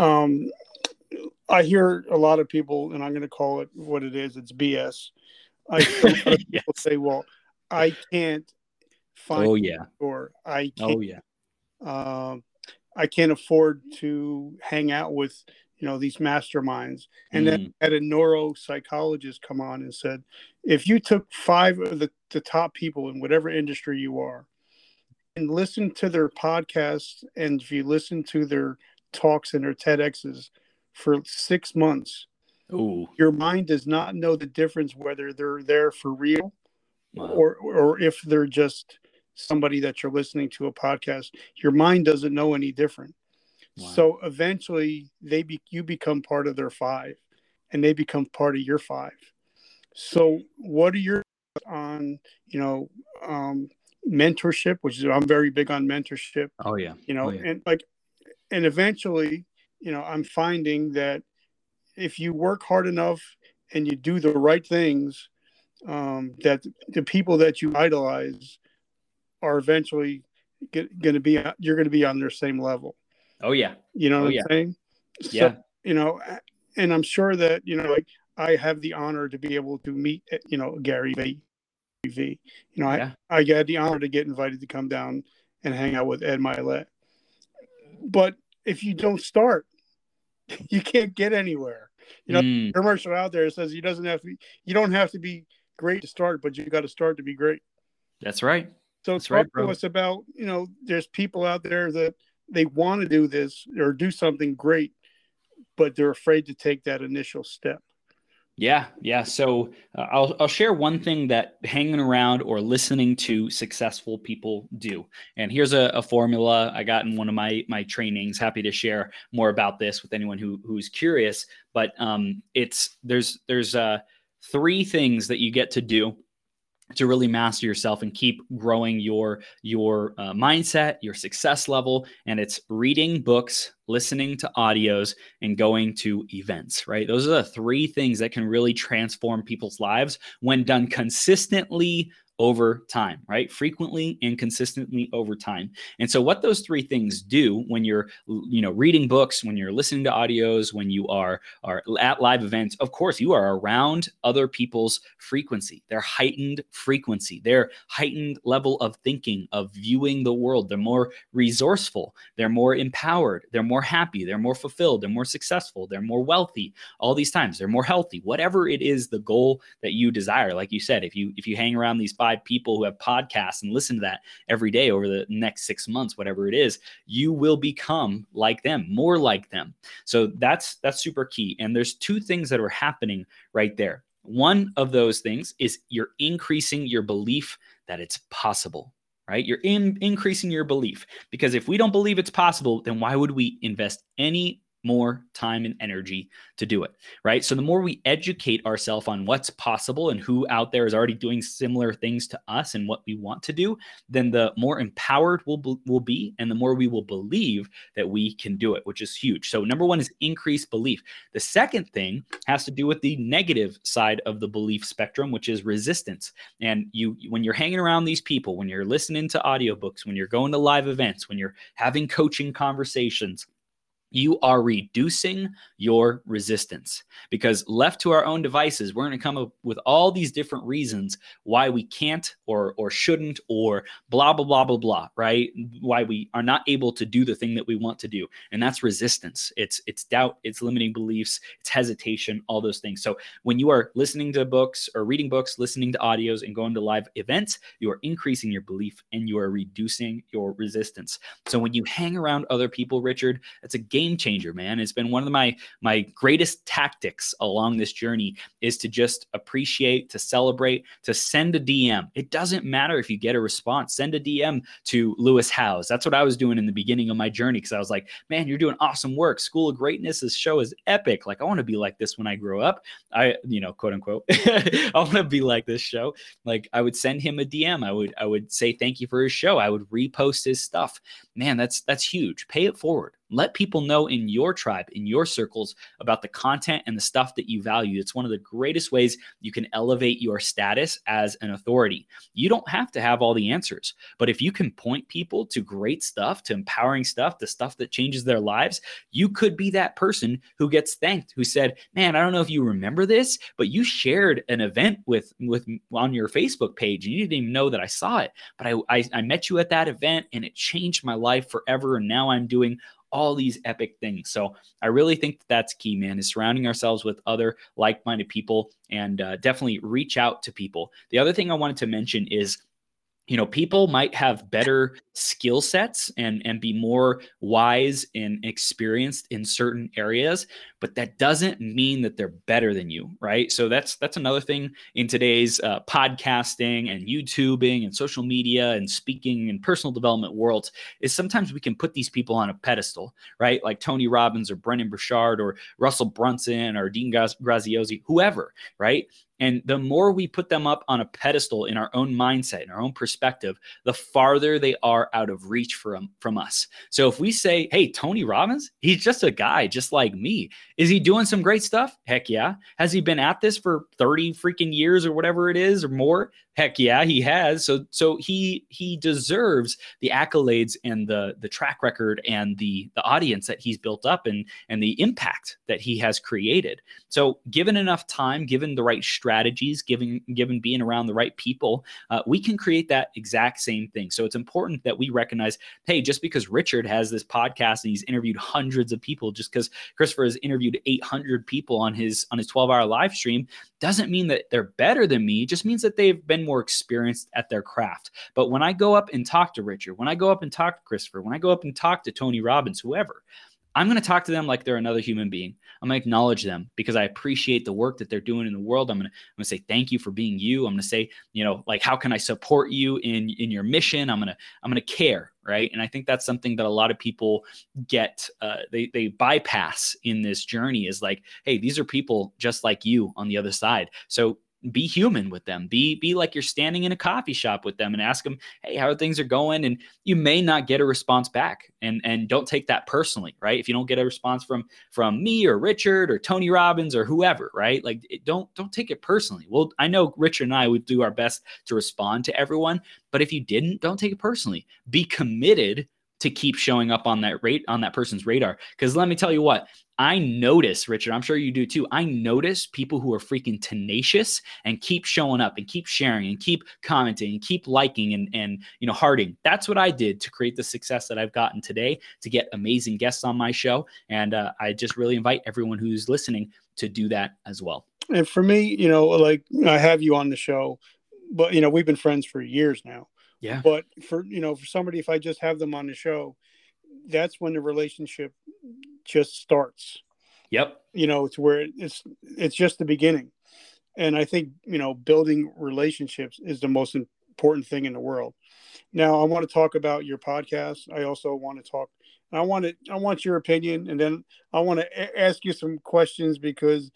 I hear a lot of people, and I'm going to call it what it is. It's BS. I hear a lot of people say, well, I can't find or I can't, I can't afford to hang out with these masterminds. And then had a neuropsychologist come on and said, if you took 5 of the top people in whatever industry you are and listen to their podcasts, and if you listen to their talks and their TEDx's for 6 months, your mind does not know the difference whether they're there for real or if they're just somebody that you're listening to a podcast. Your mind doesn't know any different. Wow. So eventually you become part of their 5 and they become part of your 5. So what are your on, mentorship, which is, I'm very big on mentorship. And eventually, I'm finding that if you work hard enough and you do the right things, that the people that you idolize are eventually going to be, you're going to be on their same level. Oh yeah. You know Oh what yeah. I'm saying? Yeah. So, you know, and I'm sure that, you know, like I have the honor to be able to meet, you know, Gary Vee. You know, Yeah. I get the honor to get invited to come down and hang out with Ed Milet. But if you don't start, you can't get anywhere. You know, commercial out there says you don't have to be great to start, but you got to start to be great. That's right. So That's talk right, to bro. us about, you know, there's people out there that they want to do this or do something great, but they're afraid to take that initial step. Yeah, yeah. So I'll share one thing that hanging around or listening to successful people do. And here's a formula I got in one of my trainings. Happy to share more about this with anyone who's curious. But there's 3 things that you get to do to really master yourself and keep growing your mindset, your success level. And it's reading books, listening to audios, and going to events, right? Those are the 3 things that can really transform people's lives when done consistently over time, right? Frequently and consistently over time. And so what those 3 things do when you're, you know, reading books, when you're listening to audios, when you are at live events, of course, you are around other people's frequency, their heightened frequency, their heightened level of thinking, of viewing the world. They're more resourceful. They're more empowered. They're more happy. They're more fulfilled. They're more successful. They're more wealthy. All these times, they're more healthy. Whatever it is, the goal that you desire. Like you said, if you hang around these 5 people who have podcasts and listen to that every day over the next 6 months, whatever it is, you will become like them, more like them. So that's super key. And there's 2 things that are happening right there. One of those things is you're increasing your belief that it's possible, right? You're increasing your belief, because if we don't believe it's possible, then why would we invest any more time and energy to do it, right? So the more we educate ourselves on what's possible and who out there is already doing similar things to us and what we want to do, then the more empowered we'll be, and the more we will believe that we can do it, which is huge. So number 1 is increased belief. The second thing has to do with the negative side of the belief spectrum, which is resistance. And when you're hanging around these people, when you're listening to audiobooks, when you're going to live events, when you're having coaching conversations, you are reducing your resistance, because left to our own devices, we're going to come up with all these different reasons why we can't or shouldn't or blah, blah, blah, blah, blah, right? Why we are not able to do the thing that we want to do. And that's resistance. It's doubt, it's limiting beliefs, it's hesitation, all those things. So when you are listening to books or reading books, listening to audios, and going to live events, you are increasing your belief and you are reducing your resistance. So when you hang around other people, Richard, it's a game changer, man. It's been one of my greatest tactics along this journey is to just appreciate, to celebrate, to send a DM. It doesn't matter if you get a response. Send a DM to Lewis Howes. That's what I was doing in the beginning of my journey, because I was like, man, you're doing awesome work. School of Greatness, this show is epic. Like, I want to be like this when I grow up. Quote unquote, I want to be like this show. Like, I would send him a DM. I would say thank you for his show. I would repost his stuff. Man, that's huge. Pay it forward. Let people know in your tribe, in your circles, about the content and the stuff that you value. It's one of the greatest ways you can elevate your status as an authority. You don't have to have all the answers, but if you can point people to great stuff, to empowering stuff, the stuff that changes their lives, you could be that person who gets thanked, who said, man, I don't know if you remember this, but you shared an event with on your Facebook page, and you didn't even know that I saw it, but I met you at that event and it changed my life forever, and now I'm doing all these epic things. So I really think that's key, man, is surrounding ourselves with other like-minded people, and definitely reach out to people. The other thing I wanted to mention is, you know, people might have better skill sets and be more wise and experienced in certain areas, but that doesn't mean that they're better than you, right? So that's another thing in today's podcasting and YouTubing and social media and speaking and personal development worlds, is sometimes we can put these people on a pedestal, right? Like Tony Robbins or Brendan Burchard or Russell Brunson or Dean Graziosi, whoever, right? And the more we put them up on a pedestal in our own mindset, in our own perspective, the farther they are out of reach from us. So if we say, hey, Tony Robbins, he's just a guy just like me. Is he doing some great stuff? Heck yeah. Has he been at this for 30 freaking years or whatever it is or more? Heck yeah, he has. So he deserves the accolades and the track record and the audience that he's built up and the impact that he has created. So given enough time, given the right strategies, given being around the right people, we can create that exact same thing. So it's important that we recognize, hey, just because Richard has this podcast and he's interviewed hundreds of people, just because Christopher has interviewed 800 people on his 12-hour live stream, doesn't mean that they're better than me. It just means that they've been more experienced at their craft. But when I go up and talk to Richard, when I go up and talk to Christopher, when I go up and talk to Tony Robbins, whoever, I'm going to talk to them like they're another human being. I'm going to acknowledge them because I appreciate the work that they're doing in the world. I'm going to say thank you for being you. I'm going to say, like, how can I support you in your mission? I'm going to care, right? And I think that's something that a lot of people get, they bypass in this journey is like, hey, these are people just like you on the other side. So be human with them. Be like you're standing in a coffee shop with them and ask them, hey, how things are going? And you may not get a response back, and don't take that personally, right? If you don't get a response from me or Richard or Tony Robbins or whoever, right? Like don't take it personally. Well, I know Richard and I would do our best to respond to everyone, but if you didn't, don't take it personally. Be committed to keep showing up on that person's radar. Because let me tell you what, I notice, Richard, I'm sure you do too. I notice people who are freaking tenacious and keep showing up and keep sharing and keep commenting and keep liking and hearting. That's what I did to create the success that I've gotten today, to get amazing guests on my show. And I just really invite everyone who's listening to do that as well. And for me, like I have you on the show, but we've been friends for years now. Yeah. But for somebody, if I just have them on the show, that's when the relationship just starts. Yep. It's where it's just the beginning. And I think, building relationships is the most important thing in the world. Now, I want to talk about your podcast. I also want to talk, I want your opinion. And then I want to ask you some questions because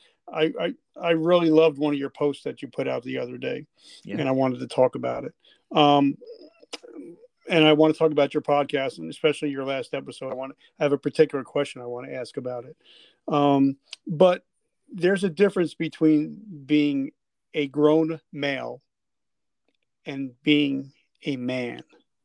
I really loved one of your posts that you put out the other day. Yeah. And I wanted to talk about it. And I want to talk about your podcast, and especially your last episode. I have a particular question I want to ask about it. But there's a difference between being a grown male and being a man.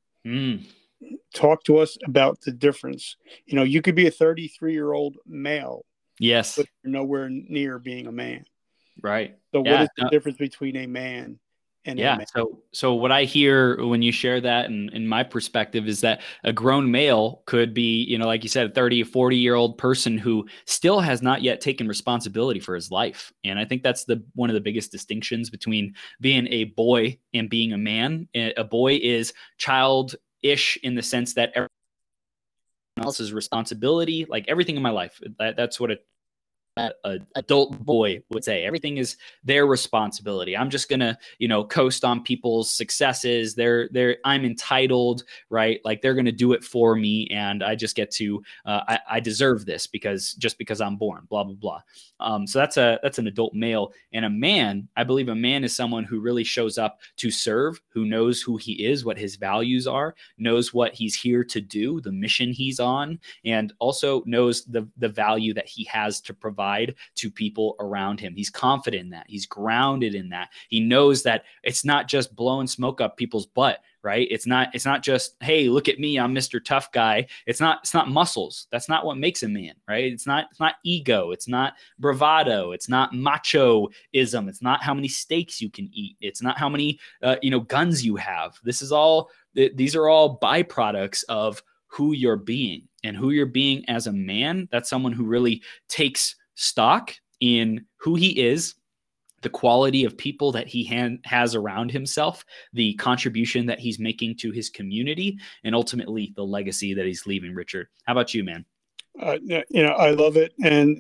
Talk to us about the difference. You could be a 33-year-old male. Yes. But you're nowhere near being a man. Right. So what is the difference between a man? So what I hear when you share that, and in my perspective, is that a grown male could be, like you said, a 30 or 40-year-old person who still has not yet taken responsibility for his life. And I think that's one of the biggest distinctions between being a boy and being a man. A boy is childish in the sense that everyone else's responsibility, like everything in my life, that's what an adult boy would say. Everything is their responsibility. I'm just gonna, coast on people's successes. I'm entitled, right? Like they're gonna do it for me, and I just get to, I deserve this because I'm born. Blah blah blah. So that's an adult male. And a man, I believe, a man is someone who really shows up to serve, who knows who he is, what his values are, knows what he's here to do, the mission he's on, and also knows the value that he has to provide to people around him. He's confident in that. He's grounded in that. He knows that it's not just blowing smoke up people's butt, right? It's not just, hey, look at me, I'm Mr. Tough Guy. It's not muscles. That's not what makes a man, right? It's not ego. It's not bravado. It's not macho-ism. It's not how many steaks you can eat. It's not how many guns you have. These are all byproducts of who you're being. And who you're being as a man, that's someone who really takes stock in who he is, the quality of people that he has around himself, the contribution that he's making to his community, and ultimately the legacy that he's leaving. Richard, how about you, man? I love it. And,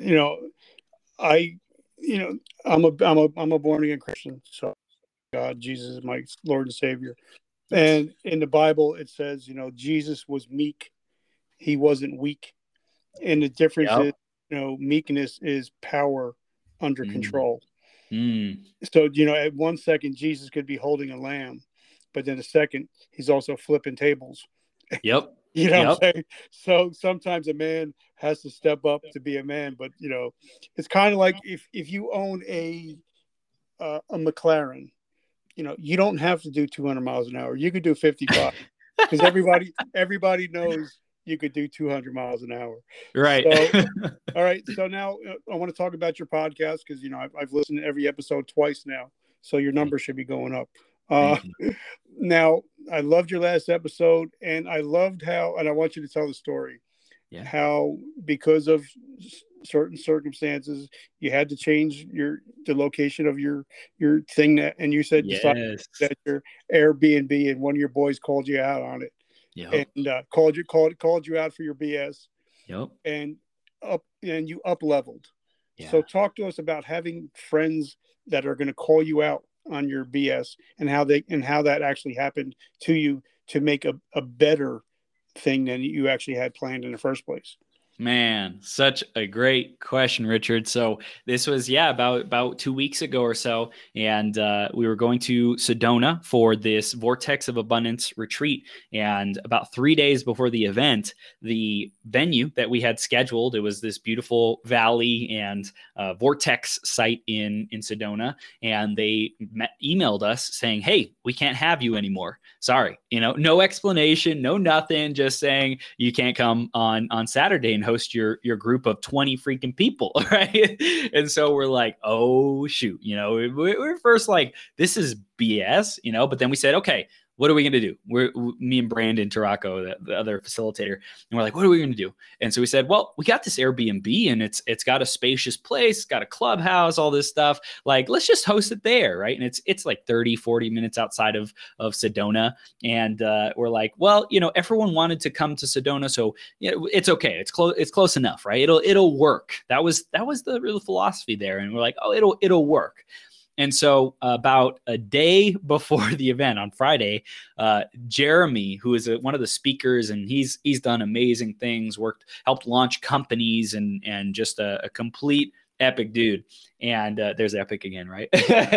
I'm a born again Christian. So God, Jesus is my Lord and Savior. And in the Bible, it says, Jesus was meek. He wasn't weak. And the difference is, meekness is power under control. Mm. So, at 1 second, Jesus could be holding a lamb, but then a second, he's also flipping tables. Yep. You know Yep. what I'm saying? So sometimes a man has to step up to be a man, but it's kind of like if you own a McLaren, you don't have to do 200 miles an hour. You could do 55 because everybody knows you could do 200 miles an hour. Right. So, all right. So now I want to talk about your podcast because I've listened to every episode twice now, so your number should be going up. Thank you. Now, I loved your last episode, and I loved how, and I want you to tell the story, how because of certain circumstances, you had to change the location of your thing, and you said decided that your Airbnb, and one of your boys called you out on it, and called you out for your BS, and you up leveled. So talk to us about having friends that are going to call you out on your BS and how that actually happened to you to make a better thing than you actually had planned in the first place. Man, such a great question, Richard. So this was, about 2 weeks ago or so. And we were going to Sedona for this Vortex of Abundance retreat. And about 3 days before the event, the venue that we had scheduled, it was this beautiful valley and Vortex site in Sedona. And they emailed us saying, hey, we can't have you anymore. Sorry. No explanation, no nothing, just saying you can't come on Saturday and host your group of 20 freaking people, right? And so we're like, oh shoot, we're first like, this is BS, but then we said, okay, what are we going to do? Me and Brandon Taraco, the other facilitator, and we're like, what are we going to do? And so we said, well, we got this Airbnb and it's got a spacious place, got a clubhouse, all this stuff. Like, let's just host it there, right? And it's like 30, 40 minutes outside of Sedona. And we're like, well, everyone wanted to come to Sedona, so it's okay. It's close enough, right? It'll work. That was the real philosophy there. And we're like, oh, it'll work. And so about a day before the event on Friday, Jeremy, who is one of the speakers, and he's done amazing things, helped launch companies and just a complete epic dude. And there's epic again, right?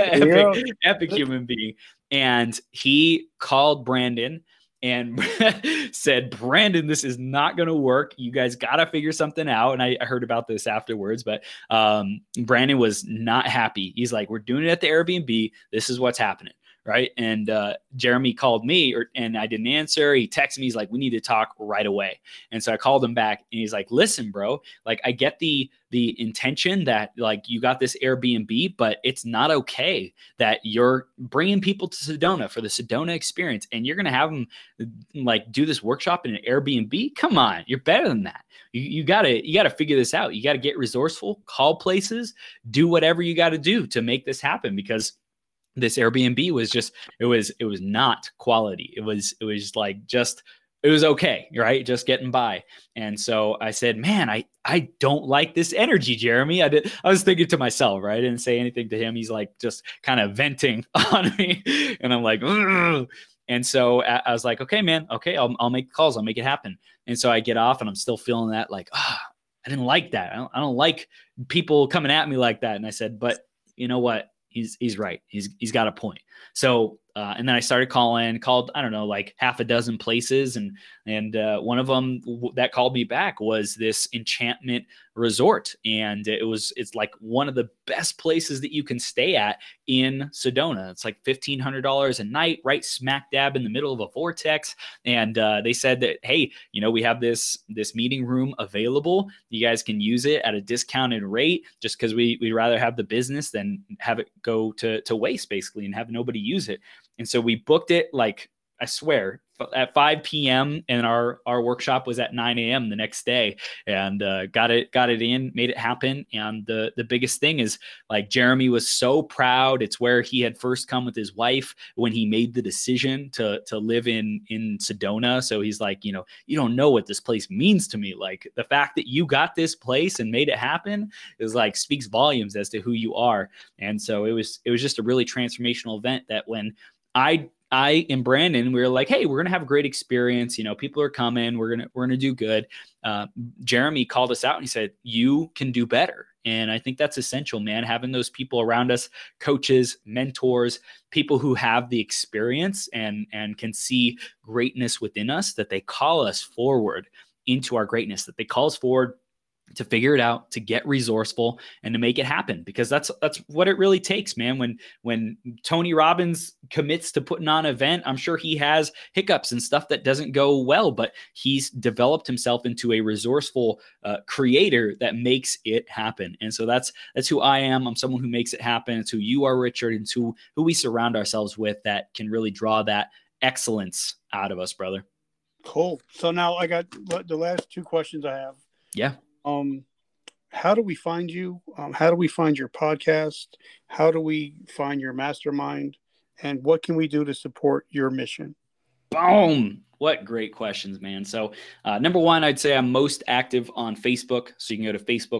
epic human being. And he called Brandon and said, Brandon, this is not going to work. You guys got to figure something out. And I heard about this afterwards, but Brandon was not happy. He's like, we're doing it at the Airbnb. This is what's happening. Right. And Jeremy called me and I didn't answer. He texted me. He's like, we need to talk right away. And so I called him back and he's like, listen, bro, like I get the intention that like you got this Airbnb, but it's not okay that you're bringing people to Sedona for the Sedona experience and you're going to have them like do this workshop in an Airbnb. Come on. You're better than that. You gotta figure this out. You got to get resourceful, call places, do whatever you got to do to make this happen, because this Airbnb was just, it was not quality. It was like, just, it was okay. Right. Just getting by. And so I said, man, I don't like this energy, Jeremy. I was thinking to myself, right? I didn't say anything to him. He's like, just kind of venting on me. And I'm like, ugh. And so I was like, okay, man. Okay. I'll make calls. I'll make it happen. And so I get off and I'm still feeling that like, I didn't like that. I don't like people coming at me like that. And I said, but you know what? He's right. He's got a point. So, and then I started called, I don't know, like half a dozen places. And one of them that called me back was this Enchantment Resort. And it's like one of the best places that you can stay at in Sedona. It's like $1,500 a night, right smack dab in the middle of a vortex. And they said that, hey, we have this meeting room available. You guys can use it at a discounted rate, just because we'd rather have the business than have it go to waste, basically, and have nobody use it. And so we booked it, like, I swear, at 5 p.m. and our workshop was at 9 a.m. the next day, and got it in, made it happen. And the biggest thing is, like, Jeremy was so proud. It's where he had first come with his wife when he made the decision to live in Sedona. So he's like, you don't know what this place means to me. Like, the fact that you got this place and made it happen is like speaks volumes as to who you are. And so it was just a really transformational event that when I I and Brandon, we were like, hey, we're going to have a great experience. You know, people are coming. We're going to do good. Jeremy called us out and he said, you can do better. And I think that's essential, man. Having those people around us, coaches, mentors, people who have the experience and can see greatness within us, that they call us forward into our greatness, that they call us forward to figure it out, to get resourceful, and to make it happen. Because that's what it really takes, man. When Tony Robbins commits to putting on an event, I'm sure he has hiccups and stuff that doesn't go well, but he's developed himself into a resourceful creator that makes it happen. And so that's who I am. I'm someone who makes it happen. It's who you are, Richard. It's who we surround ourselves with that can really draw that excellence out of us, brother. Cool. So now I got the last two questions I have. Yeah. How do we find you? How do we find your podcast? How do we find your mastermind? And what can we do to support your mission? Boom. What great questions, man. So number one, I'd say I'm most active on Facebook. So you can go to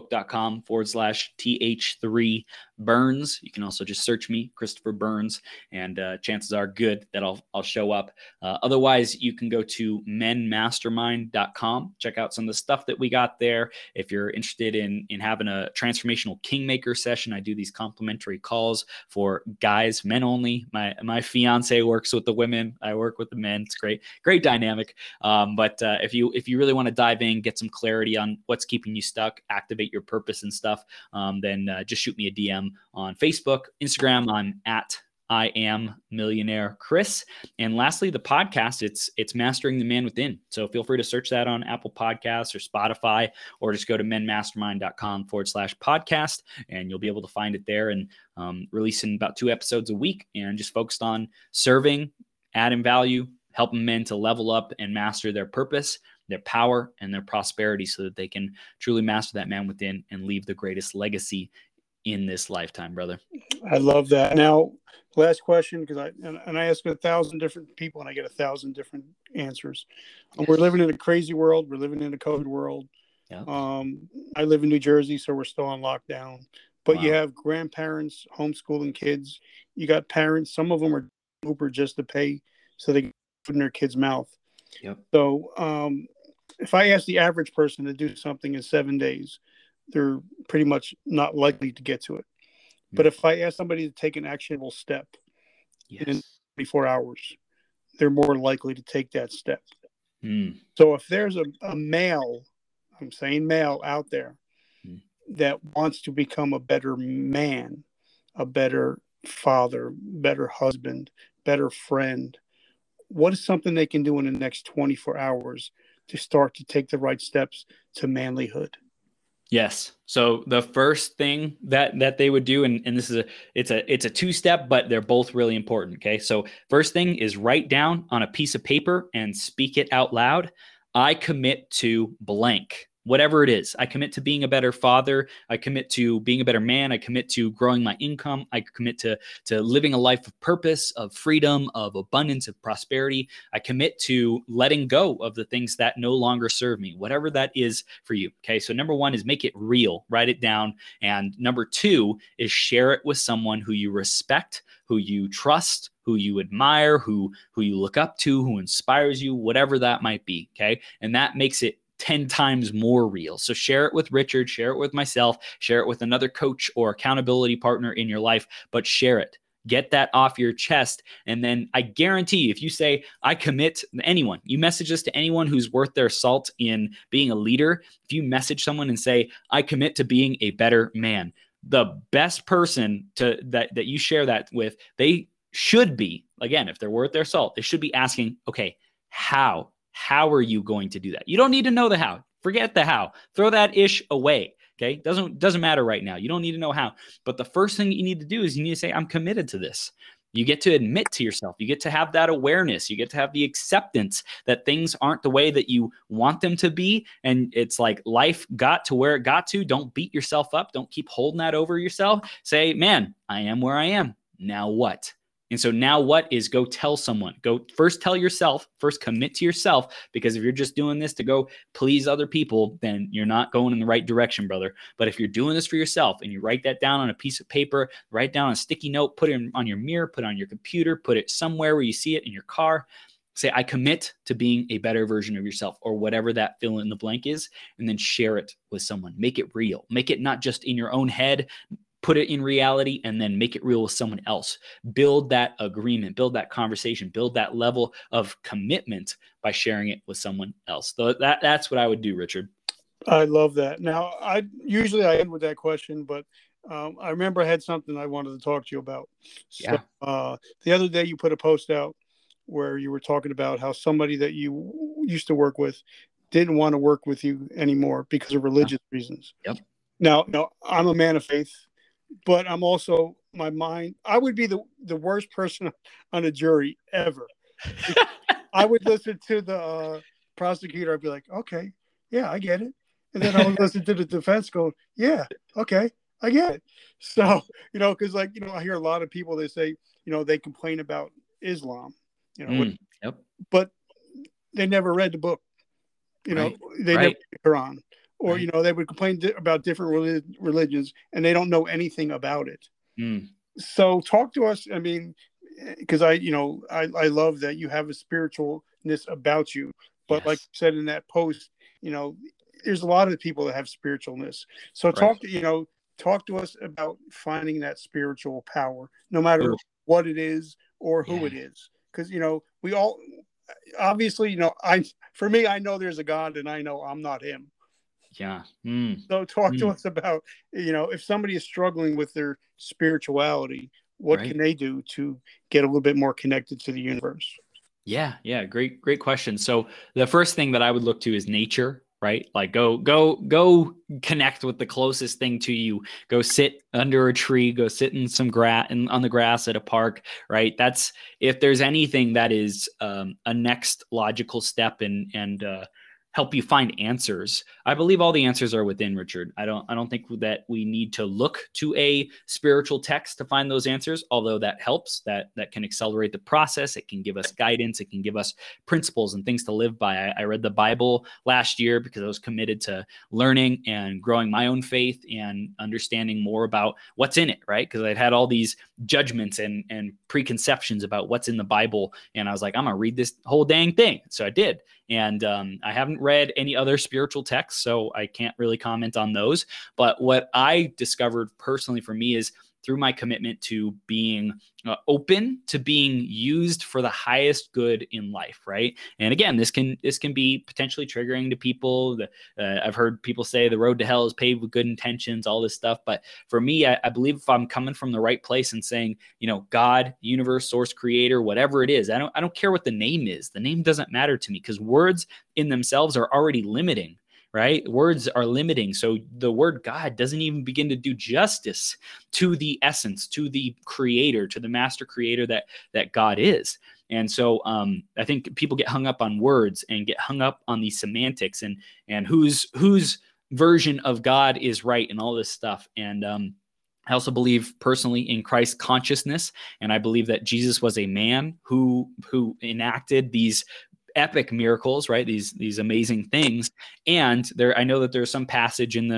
facebook.com/TH3 Burns. You can also just search me, Christopher Burns, and chances are good that I'll show up. Otherwise, you can go to menmastermind.com. Check out some of the stuff that we got there. If you're interested in having a transformational kingmaker session, I do these complimentary calls for guys, men only. My fiance works with the women. I work with the men. It's great dynamic. But if you really want to dive in, get some clarity on what's keeping you stuck, activate your purpose and stuff, then just shoot me a DM on Facebook, Instagram. I'm at I am Millionaire Chris. And lastly, the podcast, it's Mastering the Man Within. So feel free to search that on Apple Podcasts or Spotify, or just go to menmastermind.com/podcast, and you'll be able to find it there. And releasing about 2 episodes a week, and just focused on serving, adding value, helping men to level up and master their purpose, their power, and their prosperity, so that they can truly master that man within and leave the greatest legacy in this lifetime, brother. I love that. Now, last question, because I ask 1,000 different people and I get 1,000 different answers. We're living in a crazy world. We're living in a COVID world. Yeah. I live in New Jersey, so we're still on lockdown. But Wow. You have grandparents homeschooling kids. You got parents. Some of them are Uber just to pay so they can put in their kid's mouth. Yep. So if I ask the average person to do something in 7 days, they're pretty much not likely to get to it. But if I ask somebody to take an actionable step in 24 hours, they're more likely to take that step. So if there's a male, I'm saying male out there, that wants to become a better man, a better father, better husband, better friend, what is something they can do in the next 24 hours to start to take the right steps to manlyhood? Yes. So the first thing that they would do, and this is it's a 2-step, but they're both really important. Okay. So first thing is write down on a piece of paper and speak it out loud. I commit to blank. Whatever it is, I commit to being a better father. I commit to being a better man. I commit to growing my income. I commit to living a life of purpose, of freedom, of abundance, of prosperity. I commit to letting go of the things that no longer serve me, whatever that is for you. Okay. So number one is make it real, write it down. And number two is share it with someone who you respect, who you trust, who you admire, who you look up to, who inspires you, whatever that might be. Okay. And that makes it 10 times more real. So share it with Richard, share it with myself, share it with another coach or accountability partner in your life, but share it. Get that off your chest. And then I guarantee if you say, I commit, anyone, you message this to anyone who's worth their salt in being a leader. If you message someone and say, I commit to being a better man, the best person that you share that with, they should be, again, if they're worth their salt, they should be asking, okay, how are you going to do that? You don't need to know the how. Forget the how. Throw that ish away. Okay. Doesn't matter right now. You don't need to know how. But the first thing you need to do is you need to say, I'm committed to this. You get to admit to yourself. You get to have that awareness. You get to have the acceptance that things aren't the way that you want them to be. And it's like life got to where it got to. Don't beat yourself up. Don't keep holding that over yourself. Say, man, I am where I am. Now what? And so now what is go tell someone, go first tell yourself, first commit to yourself, because if you're just doing this to go please other people, then you're not going in the right direction, brother. But if you're doing this for yourself and you write that down on a piece of paper, write down a sticky note, put it on your mirror, put it on your computer, put it somewhere where you see it in your car, say, I commit to being a better version of yourself, or whatever that fill in the blank is, and then share it with someone. Make it real. Make it not just in your own head, put it in reality, and then make it real with someone else. Build that agreement, build that conversation, build that level of commitment by sharing it with someone else. So that's what I would do, Richard. I love that. Now, I end with that question, but I remember I had something I wanted to talk to you about. So, the other day you put a post out where you were talking about how somebody that you used to work with didn't want to work with you anymore because of religious reasons. Yep. Now, I'm a man of faith, but I'm also I would be the worst person on a jury ever. I would listen to the prosecutor. I'd be like, okay, yeah, I get it. And then I would listen to the defense going, yeah, okay, I get it. So, because I hear a lot of people, they say, they complain about Islam, Yep. but they never read the book, they never read the Quran, or, they would complain about different religions and they don't know anything about it. So talk to us. I mean, because I love that you have a spiritualness about you, but like you said in that post, there's a lot of people that have spiritualness. So talk to us about finding that spiritual power, no matter what it is or who it is. Because, we all, obviously, I know there's a God and I know I'm not him. Yeah. So talk to us about, if somebody is struggling with their spirituality, what can they do to get a little bit more connected to the universe? Yeah. Great question. So the first thing that I would look to is nature, right? Like go connect with the closest thing to you. Go sit under a tree, go sit in some grass on the grass at a park, right? That's, if there's anything that is a next logical step and help you find answers. I believe all the answers are within, Richard. I don't think that we need to look to a spiritual text to find those answers, although that helps. That can accelerate the process. It can give us guidance. It can give us principles and things to live by. I read the Bible last year because I was committed to learning and growing my own faith and understanding more about what's in it, right? Because I'd had all these judgments and preconceptions about what's in the Bible. And I was like, I'm going to read this whole dang thing. So I did. And I haven't read any other spiritual texts, so I can't really comment on those. But what I discovered personally for me is through my commitment to being open to being used for the highest good in life, right? And again, this can be potentially triggering to people. I've heard people say the road to hell is paved with good intentions, all this stuff. But for me, I believe if I'm coming from the right place and saying, God, universe, source, creator, whatever it is, I don't care what the name is. The name doesn't matter to me because words in themselves are already limiting. Right? Words are limiting. So the word God doesn't even begin to do justice to the essence, to the creator, to the master creator that God is. And so I think people get hung up on words and get hung up on these semantics and whose version of God is right and all this stuff. And I also believe personally in Christ consciousness. And I believe that Jesus was a man who enacted these epic miracles, right? These amazing things. And I know that there's some passage in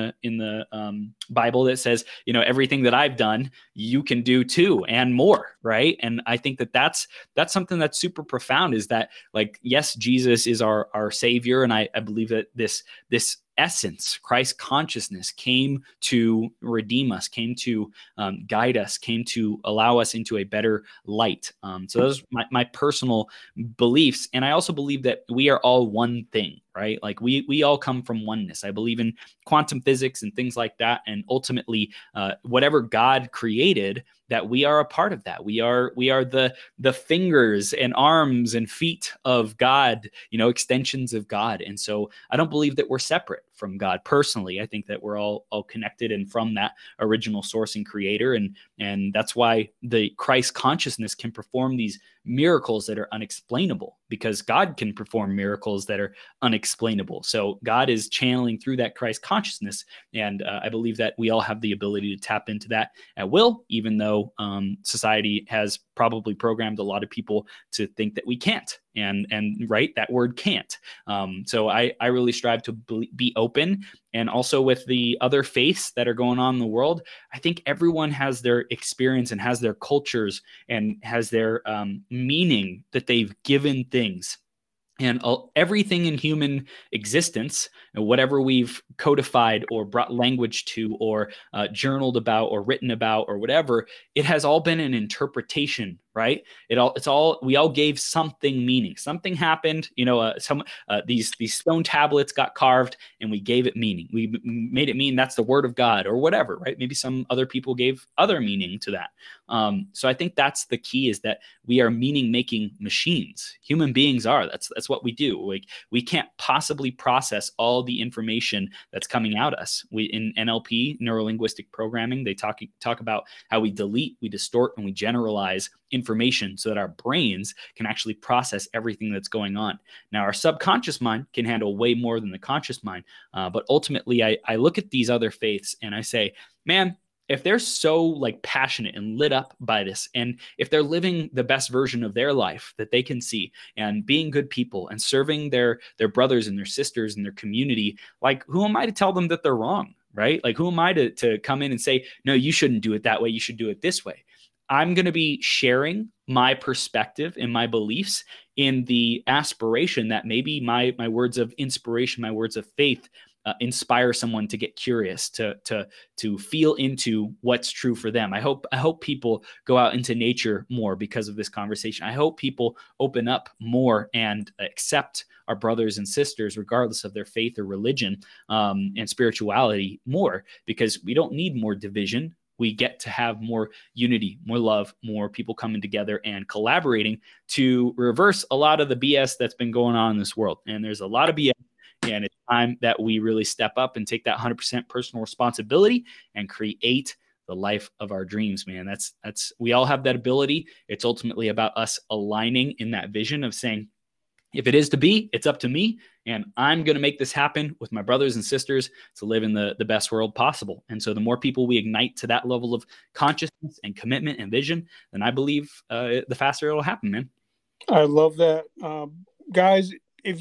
the Bible that says, everything that I've done, you can do too, and more, right? And I think that that's something that's super profound, is that, like, yes, Jesus is our savior. And I believe that this essence, Christ consciousness, came to redeem us, came to guide us, came to allow us into a better light. So those are my personal beliefs. And I also believe that we are all one thing, right? Like we all come from oneness. I believe in quantum physics and things like that. And ultimately, whatever God created, that we are a part of that. We are the fingers and arms and feet of God, extensions of God. And so I don't believe that we're separate from God personally. I think that we're all connected and from that original source and creator. And that's why the Christ consciousness can perform these miracles that are unexplainable, because God can perform miracles that are unexplainable. So God is channeling through that Christ consciousness. And I believe that we all have the ability to tap into that at will, even though society has probably programmed a lot of people to think that we can't. And right, that word can't. So I really strive to be open. And also with the other faiths that are going on in the world, I think everyone has their experience and has their cultures and has their meaning that they've given things. And everything in human existence, whatever we've codified or brought language to or journaled about or written about or whatever, it has all been an interpretation, right? We all gave something meaning. Something happened, these stone tablets got carved and we gave it meaning. We made it mean that's the word of God or whatever, right? Maybe some other people gave other meaning to that. So I think that's the key, is that we are meaning-making machines. Human beings are. That's what we do. Like, we can't possibly process all the information that's coming at us. In NLP, neuro-linguistic programming, they talk about how we delete, we distort, and we generalize information so that our brains can actually process everything that's going on. Now, our subconscious mind can handle way more than the conscious mind. But ultimately, I look at these other faiths and I say, man, if they're so like passionate and lit up by this, and if they're living the best version of their life that they can see and being good people and serving their brothers and their sisters and their community, like, who am I to tell them that they're wrong, right? Like, who am I to come in and say, no, you shouldn't do it that way, you should do it this way? I'm going to be sharing my perspective and my beliefs in the aspiration that maybe my words of inspiration, my words of faith, inspire someone to get curious, to feel into what's true for them. I hope people go out into nature more because of this conversation. I hope people open up more and accept our brothers and sisters, regardless of their faith or religion, and spirituality more, because we don't need more division. We get to have more unity, more love, more people coming together and collaborating to reverse a lot of the BS that's been going on in this world. And there's a lot of BS. And it's time that we really step up and take that 100% personal responsibility and create the life of our dreams, man. That's we all have that ability. It's ultimately about us aligning in that vision of saying, if it is to be, it's up to me. And I'm going to make this happen with my brothers and sisters to live in the best world possible. And so the more people we ignite to that level of consciousness and commitment and vision, then I believe the faster it'll happen, man. I love that. Guys, if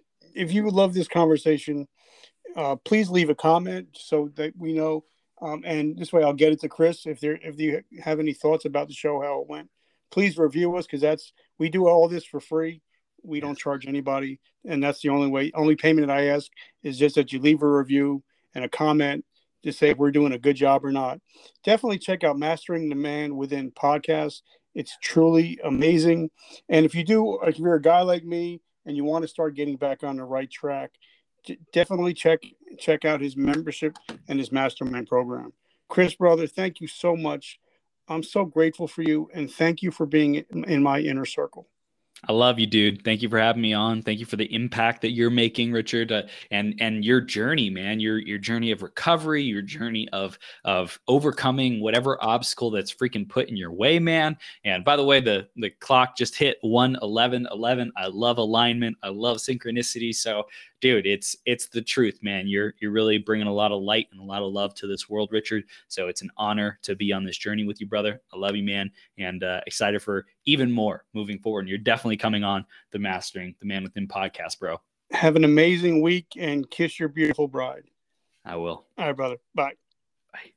you love this conversation, please leave a comment so that we know. And this way I'll get it to Chris. If you have any thoughts about the show, how it went, please review us, because we do all this for free. We don't charge anybody. And that's the only payment that I ask is just that you leave a review and a comment to say if we're doing a good job or not. Definitely check out Mastering the Man Within podcast. It's truly amazing. And if you're a guy like me and you want to start getting back on the right track, definitely check out his membership and his mastermind program. Chris, brother, thank you so much. I'm so grateful for you, and thank you for being in my inner circle. I love you, dude. Thank you for having me on. Thank you for the impact that you're making, Richard, and your journey, man. Your journey of recovery, your journey of overcoming whatever obstacle that's freaking put in your way, man. And by the way, the clock just hit 1:11:11. I love alignment. I love synchronicity. So, dude, it's the truth, man. You're really bringing a lot of light and a lot of love to this world, Richard. So it's an honor to be on this journey with you, brother. I love you, man, and excited for even more moving forward. And you're definitely coming on the Mastering the Man Within podcast, bro. Have an amazing week and kiss your beautiful bride. I will. All right, brother. Bye. Bye.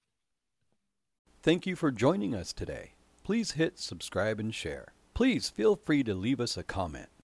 Thank you for joining us today. Please hit subscribe and share. Please feel free to leave us a comment.